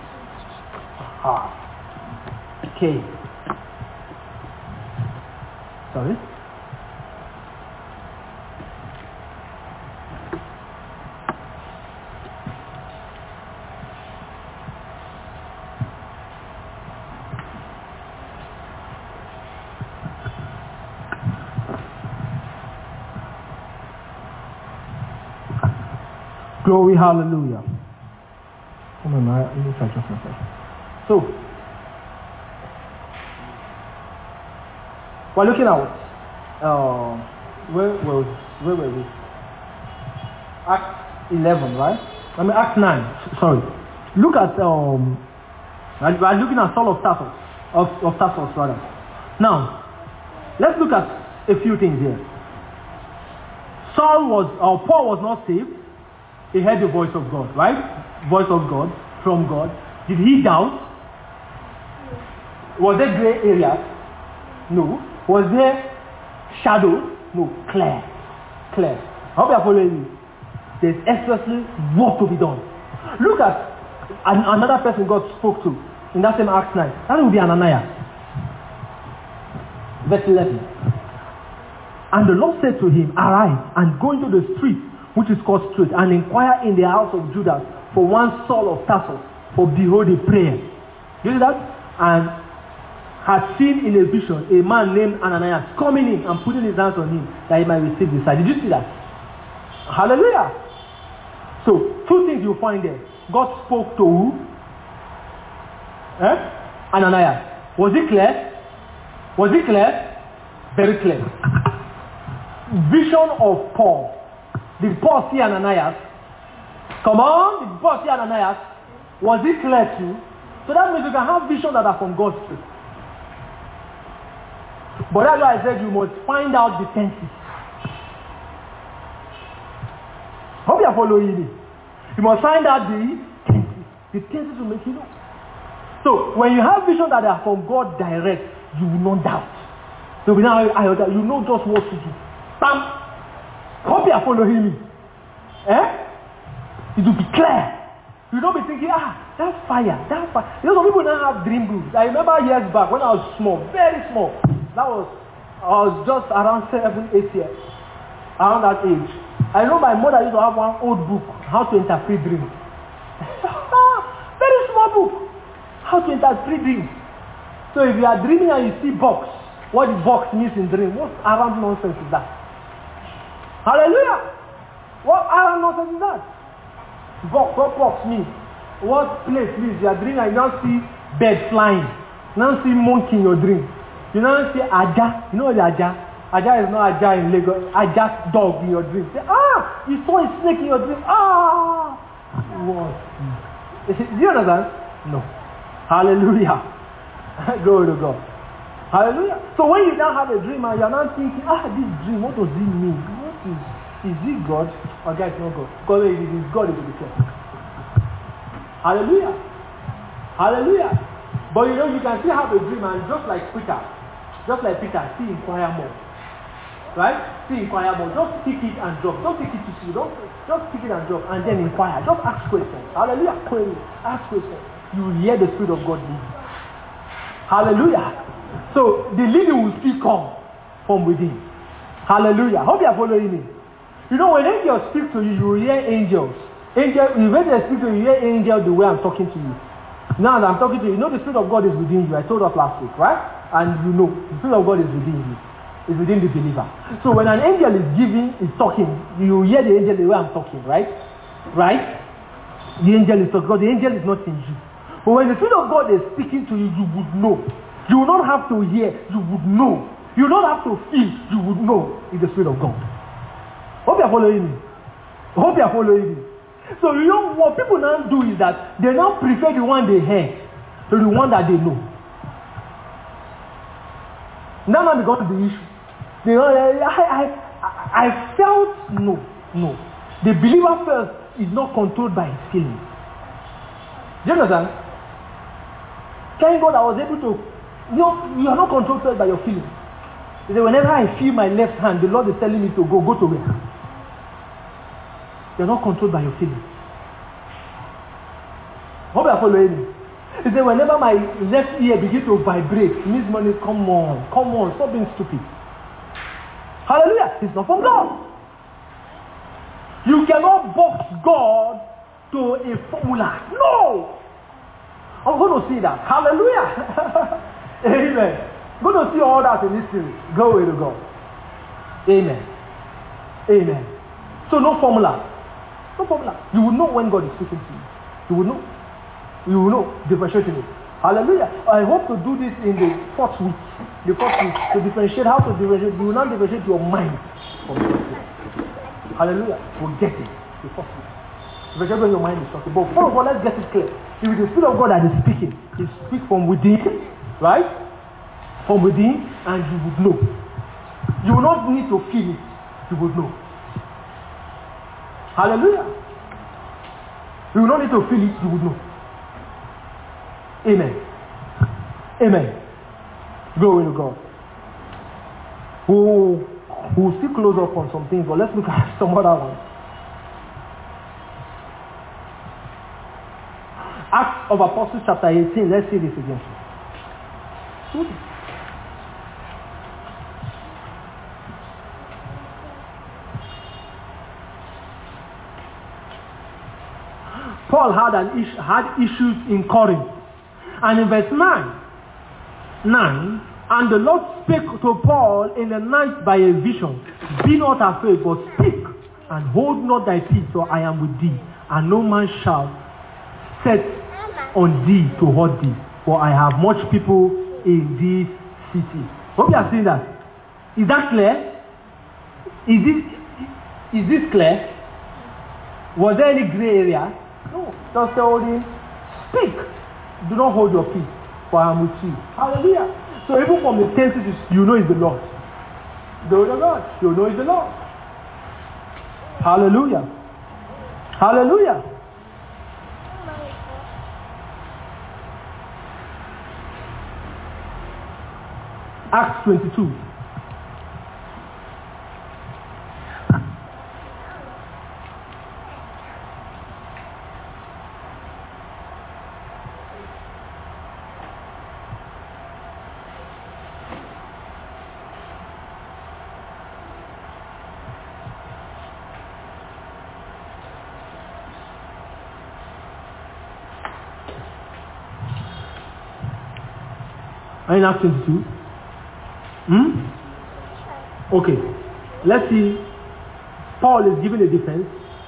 Okay. Sorry? Glory, hallelujah. Come on, let me try just myself. So, we're looking at where were we? Acts 11, right? I mean Acts 9. Sorry. Look at we're looking at Saul of Tarsus, of Tarsus rather. Now, let's look at a few things here. Paul was not saved. He heard the voice of God, right? Voice of God, from God. Did he doubt? Was there gray areas? No. Was there shadows? No. Clear. I hope you are following me. There's expressly work to be done. Look at another person God spoke to in that same Acts 9. That would be Ananias. Verse 11. And the Lord said to him, arise and go into the street which is called Straight, and inquire in the house of Judas for one Saul of Tarsus, for behold a prayer. You see that? And had seen in a vision a man named Ananias coming in and putting his hands on him that he might receive the sight. Did you see that? Hallelujah. So, two things you find there. God spoke to who? Ananias. Was it clear? Very clear. Vision of Paul. Did Paul see Ananias? Come on, did Paul see Ananias? Was it clear to you? So that means you can have visions that are from God's spirit. But that's why I said you must find out the tenses. Hope you are following me. You must find out the tenses. The tenses will make you know. So when you have visions that are from God direct, you will not doubt. So now you know just what to do. Bam! Hope you are following me. It will be clear. You don't be thinking, that's fire. You know, some people don't have dream books. I remember years back when I was small, very small. I was just around 7, 8 years. Around that age. I know my mother used to have one old book, How to Interpret Dreams. Very small book. How to interpret dreams. So if you are dreaming and you see box, what the box means in dream, what around nonsense is that? Hallelujah! What around nonsense is that? Box, what box means? What place means? You are dreaming and you don't see bird flying. You don't see monkey in your dream. You don't see Aja. You know what the Aja? Aja is not Aja in Lagos. Aja dog in your dream. Say, you saw a snake in your dream. What? Do you understand? No. Hallelujah. Glory to God. Hallelujah. So when you now have a dream and you're not thinking, this dream, what does it mean? Is it God? Or God is not God? Because if it is God, it will be clear. Hallelujah. Hallelujah. But you know, you can still have a dream and just like Peter, still inquire more. Right? Still inquire more. Just pick it and drop. Don't take it to see. Just pick it and drop and then inquire. Just ask questions. Hallelujah. Query. Ask questions. You will hear the Spirit of God lead. Hallelujah. So the leading will still come from within. Hallelujah. Hope you are following me. You know, when angels speak to you, you will hear angels. When they speak to you, you hear angels the way I'm talking to you. Now that I'm talking to you, you know the Spirit of God is within you. I told us last week, right? And you know, the Spirit of God is within you. It's within the believer. So when an angel is talking, you hear the angel the way I'm talking, right? Right? The angel is talking, because the angel is not in you. But when the Spirit of God is speaking to you, you would know. You will not have to hear, you would know. You will not have to feel, you would know it's the Spirit of God. Hope you are following me. Hope you are following me. So you know what people now do is that they now prefer the one they hear to the one that they know. Now becomes the issue. I felt no. The believer first is not controlled by his feelings. Do you understand? Thank God I was able to. You are not controlled first by your feelings. He said, whenever I feel my left hand, the Lord is telling me to go to where? You are not controlled by your feelings. Hope you are following me. He said, whenever my left ear begins to vibrate, it means money, come on, stop being stupid. Hallelujah. It's not from God. You cannot box God to a formula. No. I'm going to see that. Hallelujah. Amen. I'm going to see all that in this series. Glory to God. Amen. Amen. So no formula. No formula. You will know when God is speaking to you. You will know. You will know. Differentiating it. Hallelujah. I hope to do this in the fourth week. The fourth week. To differentiate. How to differentiate. You will not differentiate your mind from the fourth week. Hallelujah. We'll get it. The fourth week. Differentiate when your mind is talking. But first of all, let's get it clear. If it is the Spirit of God that is speaking, He speaks from within. Right? From within. And you would know. You will not need to feel it. You would know. Hallelujah. You will not need to feel it. You would know. Amen. Amen. Glory to God. We'll still close up on some things, but let's look at some other ones. Acts of Apostles chapter 18. Let's see this again. Paul had issues in Corinth. And in verse 9, and the Lord spake to Paul in the night by a vision, be not afraid, but speak, and hold not thy peace, for I am with thee, and no man shall set on thee to hurt thee, for I have much people in this city. Hope you are seeing that. Is that clear? Is this clear? Was there any gray area? No. Just tell him, speak. Do not hold your peace, for I am with you. Hallelujah. So even from the tenses, you know it's the Lord. The word of God, you know it's the Lord. Hallelujah. Hallelujah. Acts 22. In Acts 22. Okay. Let's see. Paul is giving a defense.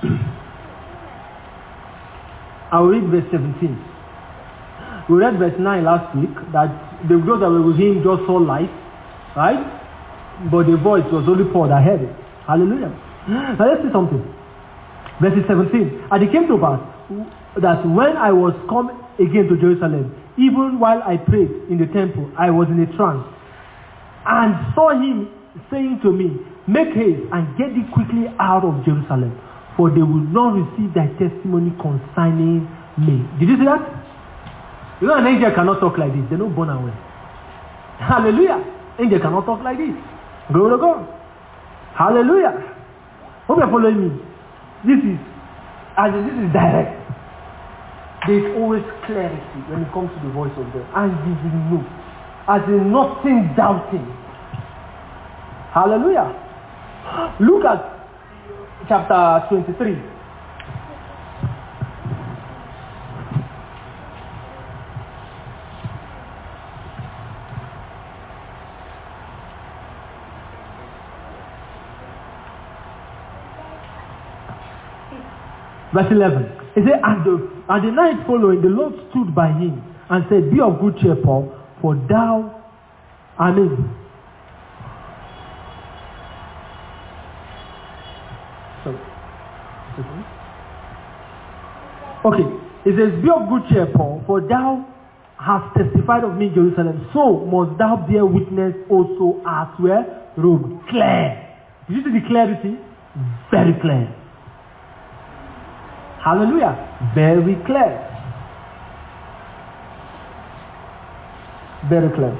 I will read verse 17. We read verse 9 last week, that the those that were with him just saw light, right? But the voice was only Paul that heard it. Hallelujah. Now let's see something. Verse 17. And it came to pass that when I was come again to Jerusalem, even while I prayed in the temple, I was in a trance, and saw him saying to me, make haste and get thee quickly out of Jerusalem, for they will not receive thy testimony concerning me. Did you see that? You know, an angel cannot talk like this. They're not born away. Hallelujah. Angel cannot talk like this. Glory to God. Hallelujah. Hope you're following me. This is direct. There is always clarity when it comes to the voice of God. And you will know. As in nothing doubting. Hallelujah. Look at chapter 23. Verse 11. He said, and the night following, the Lord stood by him and said, be of good cheer, Paul, for thou, Okay, it says, be of good cheer, Paul, for thou hast testified of me in Jerusalem, so must thou bear witness also as where? Rome. Clear. Did you see the clarity? Very clear. Hallelujah. Very clear. Very clear.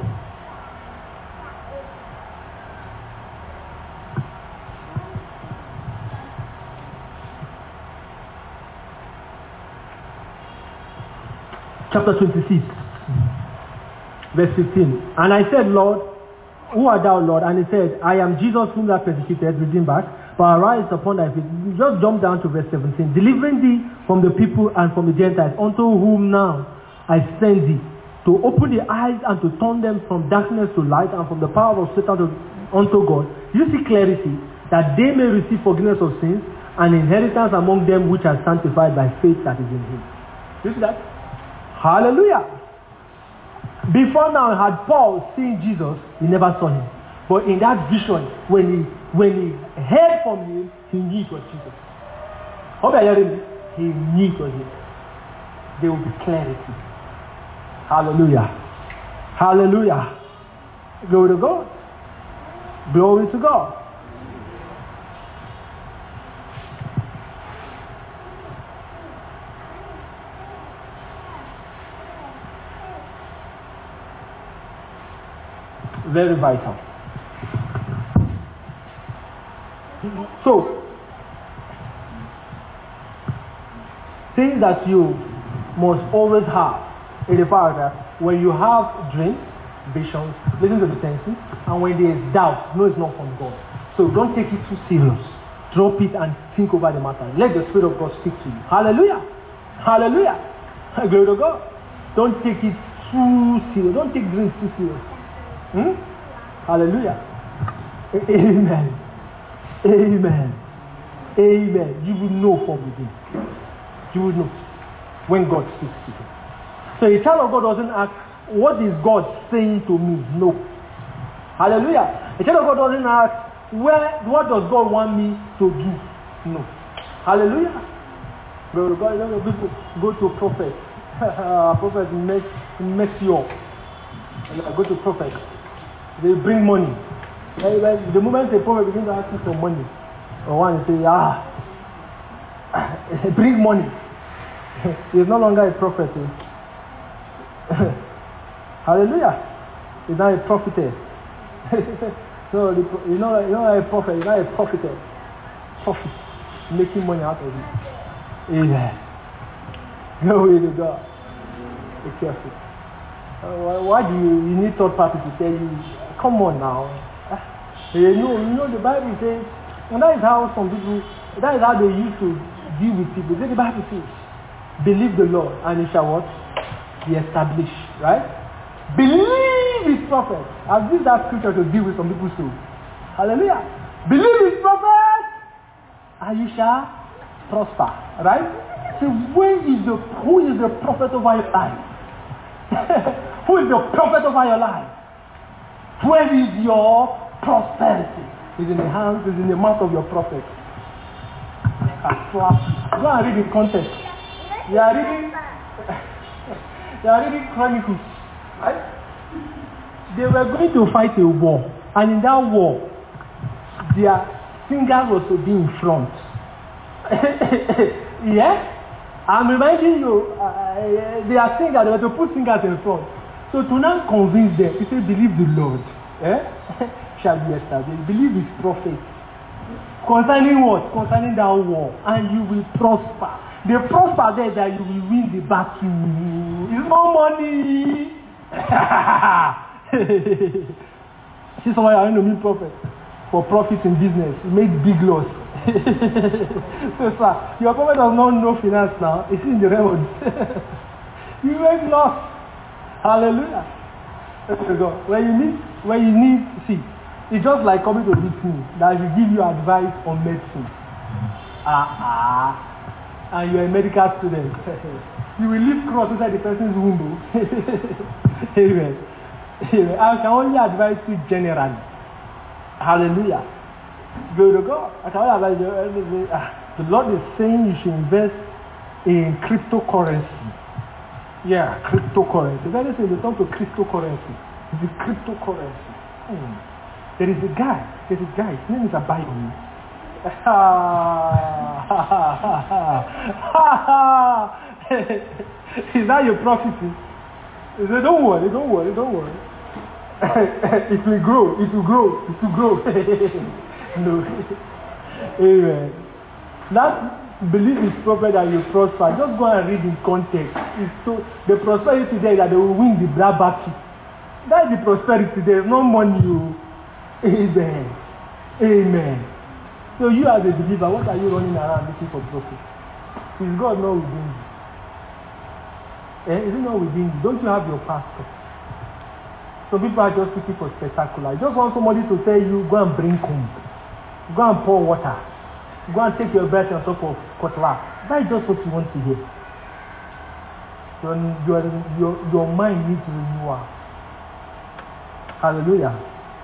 Chapter 26, verse 15. And I said, Lord, who art thou, Lord? And he said, I am Jesus whom thou persecuted, redeem back, but arise upon thy feet. Just jump down to verse 17. Delivering thee from the people and from the Gentiles, unto whom now I send thee, to open the eyes and to turn them from darkness to light and from the power of Satan unto God. You see clarity, that they may receive forgiveness of sins and inheritance among them which are sanctified by faith that is in him. You see that? Hallelujah. Before now, had Paul seen Jesus, he never saw him. But in that vision, when he heard from him, he knew it was Jesus. Hope you are hearing me? He knew it was him. There will be clarity. Hallelujah. Hallelujah. Glory to God. Glory to God. Very vital. So, things that you must always have in the paragraph, when you have dreams, visions, listen to the senses, and when there is doubt, know it's not from God. So don't take it too serious. Drop it and think over the matter. Let the Spirit of God speak to you. Hallelujah. Hallelujah. Glory to God. Don't take it too serious. Don't take dreams too serious. Hallelujah. Amen. Amen. Amen. You will know from within. You will know when God speaks to you. So a child of God doesn't ask, what is God saying to me? No. Hallelujah. A child of God doesn't ask, what does God want me to do? No. Hallelujah. Glory to God. You know, people go to a prophet. Prophet mess you up. Go to prophet. They bring money. The moment the prophet begins to ask you for money, or one say, bring money. He's no longer a prophet. Hallelujah. He's not a prophetess. So you know a prophet, he's not a prophetess. Prophet. Making money out of it. Amen. Glory to God. Be careful. Why do you need third party to tell you, come on now. You know the Bible says, and that is how some people, that is how they used to deal with people. The Bible says, believe the Lord and it shall what? Be established. Right? Believe his prophet. I've used that scripture to deal with some people's soul. Hallelujah. Believe his prophet and you shall prosper. Right? So who is the prophet over your life? Who is the prophet over your life? Where is your prosperity? It's in the hands, it's in the mouth of your prophet. Go and read the context. You are reading Chronicles, right? They were going to fight a war, and in that war, their singers was to be in front. Yeah? I'm reminding you, they are singers, they were to put singers in front. So to now convince them, he said, believe the Lord. Shall be established. Believe his prophet. Concerning what? Concerning that war. And you will prosper. The prosper there that you will win the battle. It's no money. See somebody I know me prophet. For profit in business. You make big loss. So sir, your prophet does not know finance now. It's in the realm. You make loss. Hallelujah. When you need, see, it's just like coming to meet me that will give you advice on medicine. and you're a medical student. You will leave cross inside the person's womb. Amen. Amen. I can only advise you generally. Hallelujah. Glory to God. I can only advise you. The Lord is saying you should invest in cryptocurrency. Yeah, cryptocurrency. Very soon they talk to cryptocurrency. It's the cryptocurrency. There is a guy. His name is Abayomi. Is that your prophecy? He said, don't worry. It will grow. No. Amen. That belief is prophet that you prosper. Just go and read in context. The prosperity there that they will win the Brabaki. That is the prosperity. There is no money. Amen. So you as a believer, what are you running around looking for profit? Is God not within you? Is it not within you? Don't you have your pastor? Some people are just looking for spectacular. I just want somebody to tell you, go and bring comb. Go and pour water. Go and take your breath on top of cutlass. That is just what you want to hear. Your mind needs renewal. Hallelujah.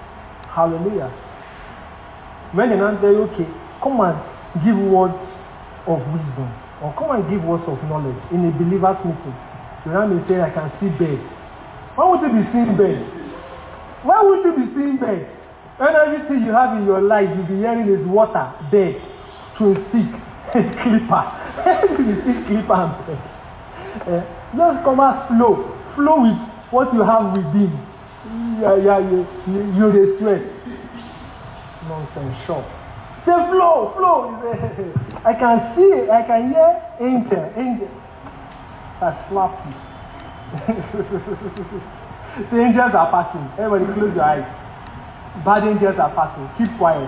When they now say, okay, come and give words of wisdom, or come and give words of knowledge in a believer's meeting, you now may say, I can see birds. Why would you be seeing birds? When everything you have in your life, you'll be hearing is water, birds, twin stick, clipper. You see clipper and birds. Just come and flow with what you have within. You the sweat. Nonsense, sure. Say flow. I can hear angel. That slap you. The angels are passing. Everybody close your eyes. Bad angels are passing. Keep quiet.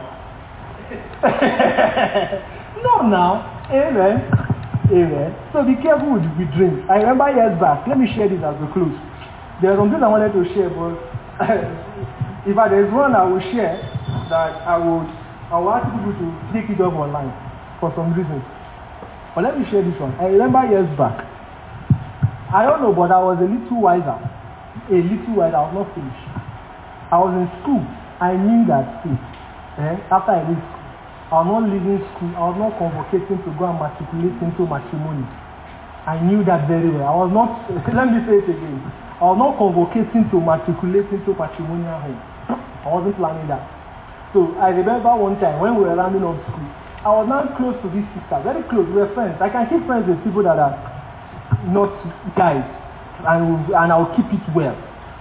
No, now. Amen. So be careful with dreams. I remember years back. Let me share this as we close. There are some things I wanted to share, but if there is one I will share that I will ask people to take it off online for some reasons. But let me share this one. I remember years back. I don't know, but I was a little wiser. I was not foolish. I was in school. I knew that after I leave school, I was not leaving school. I was not convocating to go and matriculate into matrimony. I knew that very well. I was not, let me say it again. I was not convocating to matriculate into matrimonial home. I wasn't planning that. So I remember one time when we were rounding up school, I was now close to this sister, very close. We were friends. I can keep friends with people that are not guys, and I'll keep it well.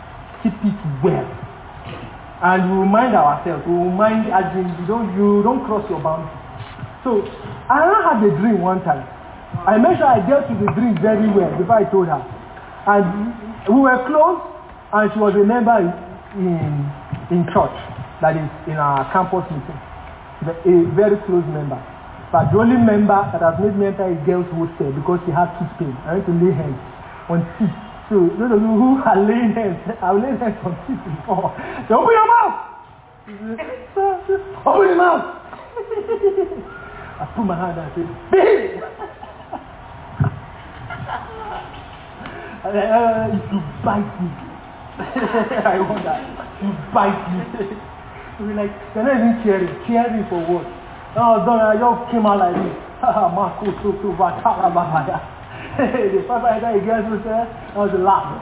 And we will mind ourselves. We will mind as in you don't cross your boundary. So I had a dream one time. I made sure I dealt with the dream very well before I told her. And we were close, and she was a member in church, that is in our campus meeting. A very close member. But the only member that has made me enter a girl's hostel because she had tooth pain. I went to lay hands on teeth. So those of you who are laying hands, I've laid hands on teeth before. So open your mouth! Open your mouth! I put my hand and I said, babe! If you bite me, I wonder, you bite me. So we're like, they're not even cheering. Cheering for what? Oh, don't I just came out like this. Marco, the first time I guess was there, I was laughing.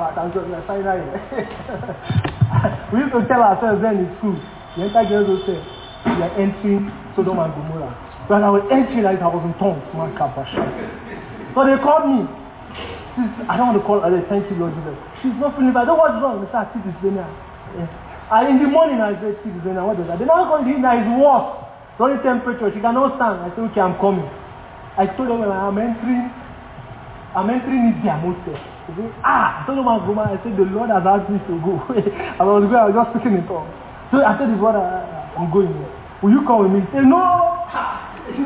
We used to tell ourselves then in school, the entire girls would say, we are entering Sodom and Gomorrah. But I was entering like I was in tongues. So they called me. I don't want to call her, thank you, Lord Jesus. She's not feeling bad. I don't know what's wrong. They said, and in the morning I said, what is that? They now call it that is worse. Running temperature, she cannot stand. I said, okay, I'm coming. I told her when I'm entering India Moses. She said, I told her I said, the Lord has asked me to go. I was just speaking in tongues. So I said, this is what I'm going with. Will you come with me? He said, no. There's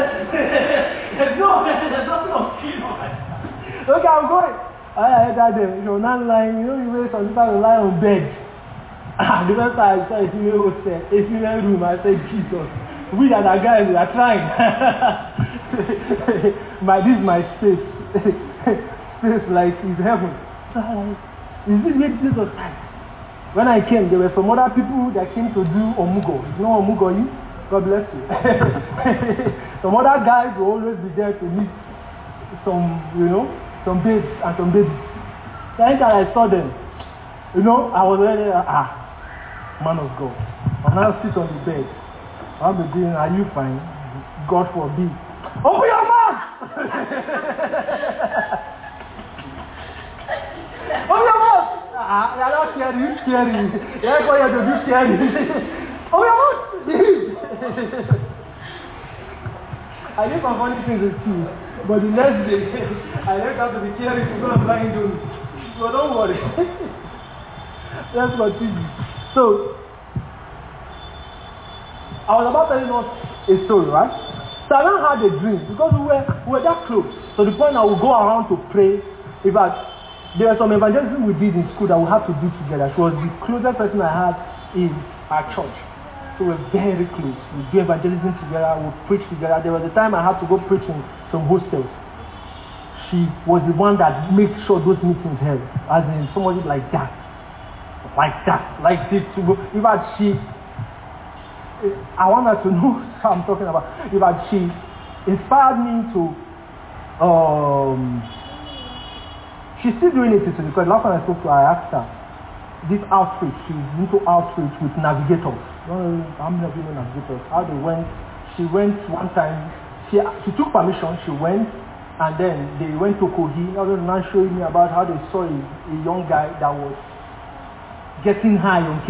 nothing of kilo. Okay, I'm going. I heard that day. You're not lying. You wait some people lie on bed. The first time I saw a female room, I said, Jesus. We are the guys, we are trying. This is my space. Space like is heaven. So I'm like, is this where Jesus died? When I came, there were some other people that came to do Omugo. You know Omugo, you? God bless you. Some other guys will always be there to meet some babes and some babies. The time I saw them, I was already man of God. And I'll sit on the bed. I'll be doing, are you fine? God forbid. Open your mouth! Open your mouth! You're not scary, you scary. You're going to do scary. Open your mouth! I did some funny things in school, but the next day, I learned how to be scary to go and buy Indomie. So don't worry. Let's continue. So, I was about telling us a story, right? So I now had a dream because we were that close. So the point I would go around to pray. In fact, there were some evangelism we did in school that we had to do together. She was the closest person I had in our church. So we were very close. We do evangelism together, we preach together. There was a time I had to go preach in some hostels. She was the one that made sure those meetings held. As in somebody like that. Like this to go. In fact, I want her to know what I'm talking about. In fact, she inspired me to she's still doing it today, because last time I spoke to her, I asked her this outreach. She's into outreach with navigators. How many of you know navigators? How they went? She went one time. She took permission. She went, and then they went to Kogi. I was now showing me about how they saw a young guy that was getting high on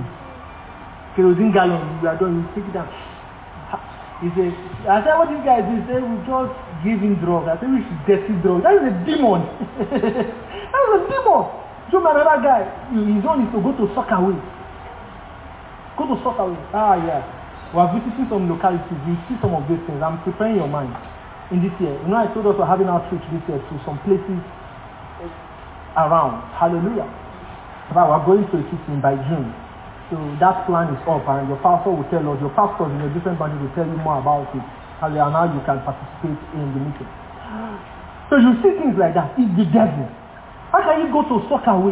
kerosene gallon. We are done. You take it down. He said, I said, what these guys do? He said, we just give him drugs. I said, we should dirty drugs. That is a demon. That is a demon. So another guy, his own is to go to Sockaway. Go to Sockaway. Yeah. We are visiting some localities. You see some of these things. I'm preparing your mind in this year. I told us we're having outreach this year to some places around. Hallelujah. But we're going to a meeting by June. So that plan is up, and your pastor will tell us, your pastors in a different branch will tell you more about it, and how you can participate in the meeting. So you see things like that. It's the devil. How can you go to Sockaway,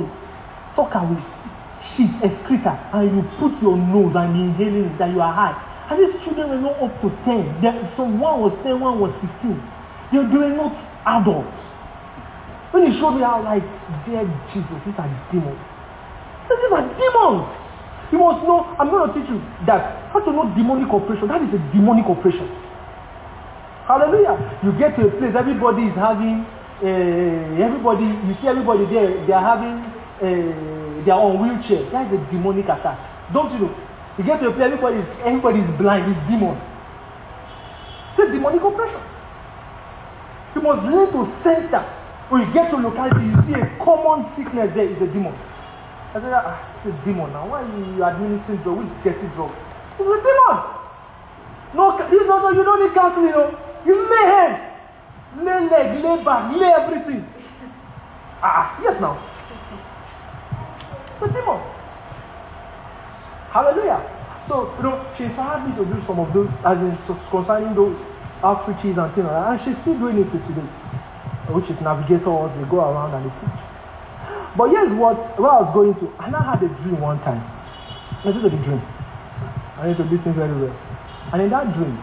shit, excreta, and you put your nose and be inhaling it, that you are high? And these children were not up to 10. So one was 10, one was 15. They were not adults. When he showed me how, like, dear Jesus, these are demons. These are demons. You must know, I'm going to teach you that how to know demonic operation. That is a demonic operation. Hallelujah. You get to a place, everybody is having, you see everybody there, they are having, they are on wheelchair. That is a demonic attack. Don't you know? You get to a place, everybody is blind, it's demon. It's a demonic operation. You must learn to sense that. When you get to a locality, you see a common sickness there, is a demon. I said, it's a demon now. Why are you administering drug? Which dirty drug? It's a demon. No, you don't need counseling. You lay hands, lay leg, lay back, lay everything. Yes now. It's a demon. Hallelujah. So, she inspired me to do some of those, as in concerning those outreaches and things like that. And she's still doing it today. Which is navigators, they go around and they teach. But here's where I was going to. And I had a dream one time. Listen to the dream. I need to listen very well. And in that dream,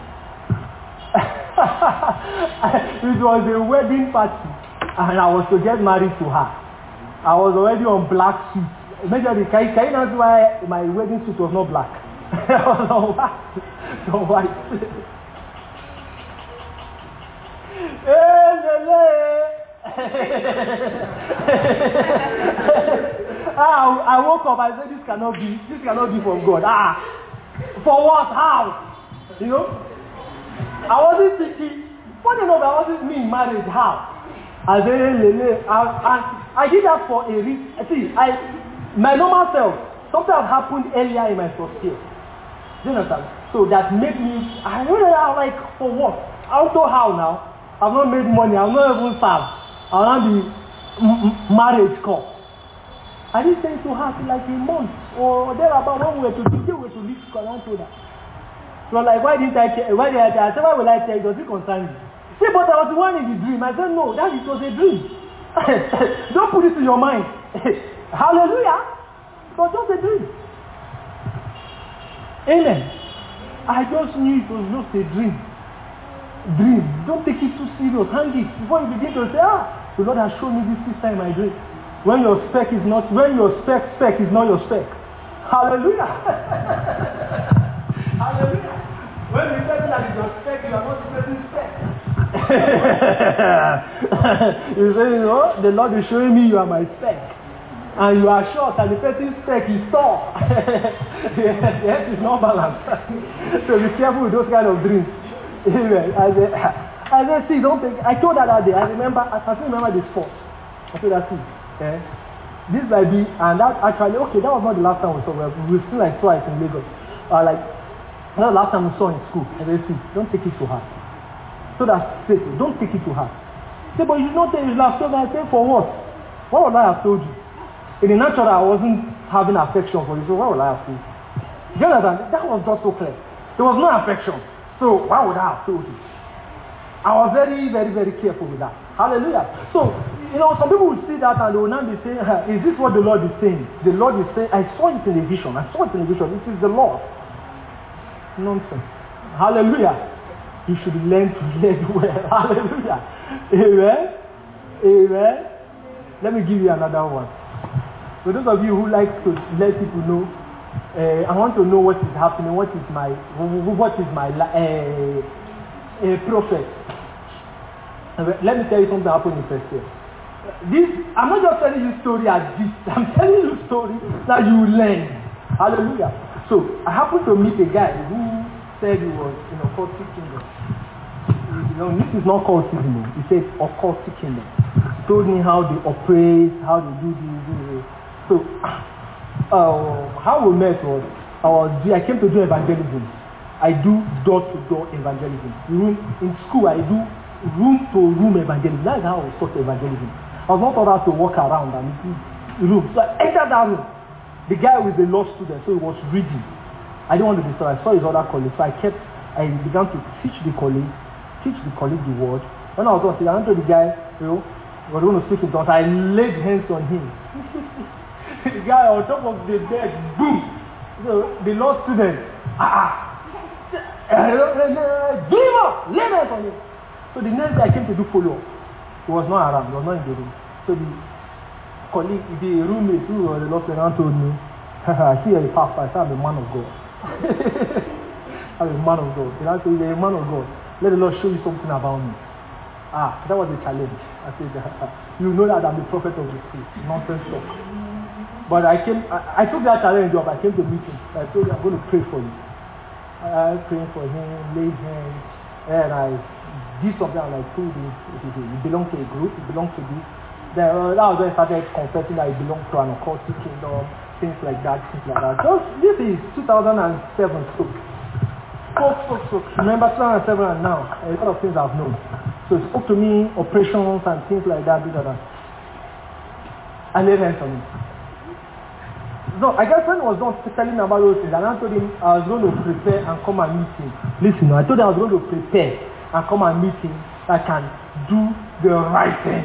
it was a wedding party. And I was to get married to her. I was already on black suit. Imagine, can you know why my wedding suit was not black? I was on white. I woke up, I said, this cannot be from God. For what? How? I wasn't thinking, funny enough, I wasn't being married. How? I said, I did that for a reason. See, my normal self, something had happened earlier in my first year. Do you understand? So that made me, I really like, for what? I don't know how now. I've not made money, I've not even served. I'll not be marriage call. I didn't say to her till like a month or thereabout when we were to leave school and told her. So like, why did I tell? I said, why will I tell you? Does it concern you? Say, but I was the one in the dream. I said, no, that it was a dream. Don't put it in your mind. Hallelujah. It was just a dream. Amen. I just knew it was just a dream. Dream. Don't take it too serious. Hang it. Before you begin to say, the Lord has shown me this sister in my dream. When your spec is not your spec is not your spec. Hallelujah. Hallelujah. When you say that is your spec, you are not the person's spec. You say, the Lord is showing me you are my spec. And you are short and the person's spec is tall. The head is not balanced. So be careful with those kind of dreams. Amen. I said, see, don't take. I told her that day. I still remember the spot. I told her, see, this might be, and that actually, okay, that was not the last time we saw. We were still like twice in Lagos. That was the last time we saw in school. I said, see, don't take it to heart. So that's safe. Don't take it to heart. Say, but you don't take it to heart. I say, for what? What would I have told you? In the natural, I wasn't having affection for you. So what would I have told you? You understand? That was just so clear. There was no affection. So why would I have told you? I was very, very, very careful with that. Hallelujah. So, some people will see that and they will not be saying, is this what the Lord is saying? The Lord is saying, I saw it in a vision. It is the Lord. Nonsense. Hallelujah. You should learn to lead well. Hallelujah. Amen. Amen. Let me give you another one. For those of you who like to let people know, I want to know what is happening. What is my prophet? Let me tell you something happened in first year. I'm not just telling you story as this. I'm telling you story that you learn. Hallelujah. So I happened to meet a guy who said he was in occultic kingdom. This is not cultism. He said occultic kingdom. He told me how they operate, how they do this. So how we met was I came to do evangelism. I do door-to-door evangelism. In school, I do room-to-room evangelism. That's how I was taught evangelism. I was not taught how to walk around and do room. So I entered that room. The guy was a law student, so he was reading. I didn't want to disturb. I saw his other colleagues, so I began to teach the colleague the word. When I was done, I went to the guy, was going to speak in tongues. I laid hands on him. The guy on top of the bed, boom! So the law student, give him up! Lay hands on him. So the next day I came to do follow-up. He was not around, he was not in the room. So the colleague, the roommate who was the law student told me, I see you're a pastor, I say I'm a man of God. I'm a man of God. He said, you're a man of God. Let the Lord show you something about me. That was a challenge. I said, you know that I'm the prophet of the truth. Nonsense talk. But I took that challenge up. I came to meet him. I told him I'm going to pray for you. I prayed for him, laid hands, and I did something and I told him, you belong to a group, you belong to this. That was when I started confessing that I belong to an occultic kingdom, things like that. So this is 2007 spoke. Remember 2007 and now, a lot of things I've known. So he spoke to me, operations and things like that, I laid hands on him. So I guess when he was done telling me about those things, and I told him I was going to prepare and come and meet him. Listen, I told him I was going to prepare and come and meet him. I can do the right thing.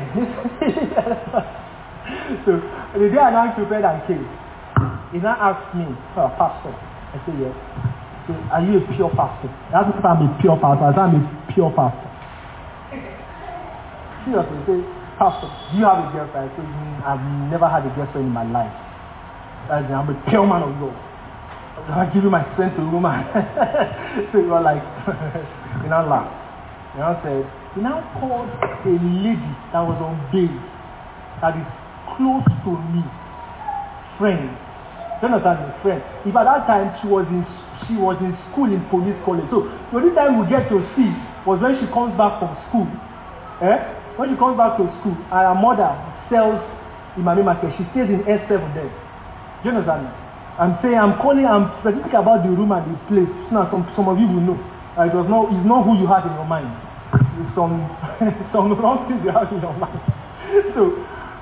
So the day I now prepared and came, he now asked me, pastor. I said yes. So are you a pure pastor? He asked me if I'm a pure pastor. I said I'm a pure pastor. Seriously, he said, pastor, do you have a girlfriend? I said, I've never had a girlfriend in my life. I'm a pure man of God. I give you my strength to woman. So you were like, you now laugh. You now said, you now called a lady that was on bail, that is close to me, friend. Do you understand me? Friend. If at that time she was in school in police college. So the only time we get to see was when she comes back from school. When she comes back to school, and her mother sells in Mami Market. She stays in S7 there. Do you understand? I'm specific about the room and the place. Now, some of you will know. It's not who you have in your mind. It's some wrong things you have in your mind. So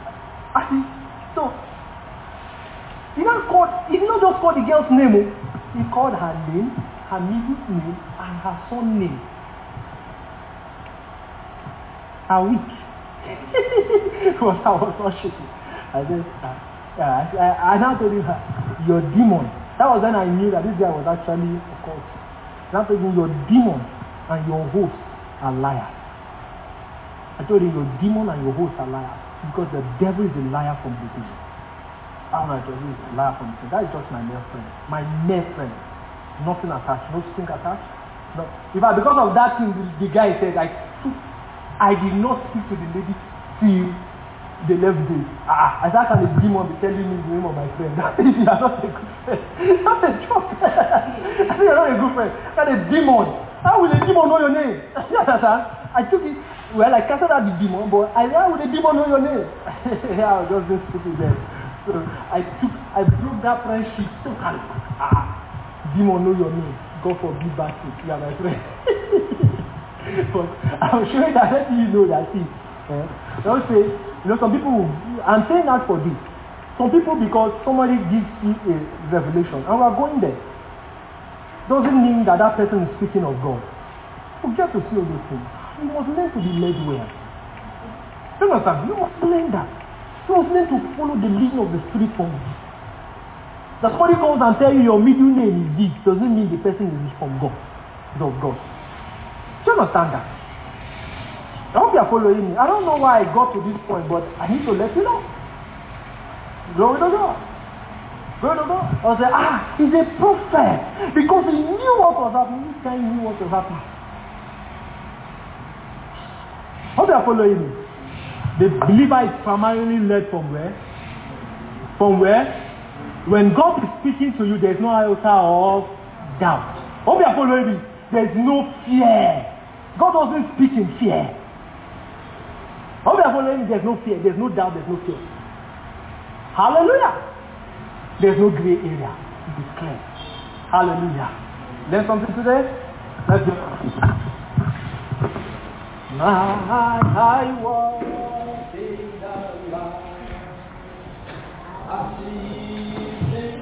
he did not just call the girl's name. He called her name, her middle name, and her son's name. are weak. Because I was not shaking. I said, I now told him, your demon. That was when I knew that this guy was actually a cult. Now told him, your demon and your host are liars. I told him, your demon and your host are liars. Because the devil is a liar from the beginning. I'm not just a liar from the beginning. That is just my male friend. My male friend. Nothing attached. No string attached. No. In fact, because of that thing, the guy said, I did not speak to the lady till the left day. I said, how can a demon be telling me the name of my friend? That is, you are not a good friend. Not a joke. I think you are not a good friend. Not a demon. How will a demon know your name? You understand? I took it. Well, I casted out the demon, but how would the demon know your name? Yeah, I was just being stupid there. So I broke that friendship totally. Demon know your name. God forbid bad things. You are my friend. But I'm sure that let you know that thing. Don't say, some people, I'm saying that for this. Some people, because somebody gives you a revelation, and we are going there, doesn't mean that that person is speaking of God. You get to see all those things. You must learn to be led well. You understand? You must learn that. You must learn to follow the leading of the Spirit from you. That somebody comes and tells you your middle name is this, doesn't mean the person is from God. It's of God. Do you understand that? I hope you are following me. I don't know why I got to this point, but I need to let you know. Glory to God. Glory to God. I was like, he's a prophet. Because he knew what was happening. This guy knew what was happening. Hope you are following me. The believer is primarily led from where? From where? When God is speaking to you, there is no iota of doubt. Hope you are following me. There is no fear. God doesn't speak in fear. Hope you are following me. There is no fear. There is no doubt. There is no fear. Hallelujah. There is no gray area. It is clear. Hallelujah. Learn something today? Let's go. I walk in the light. I see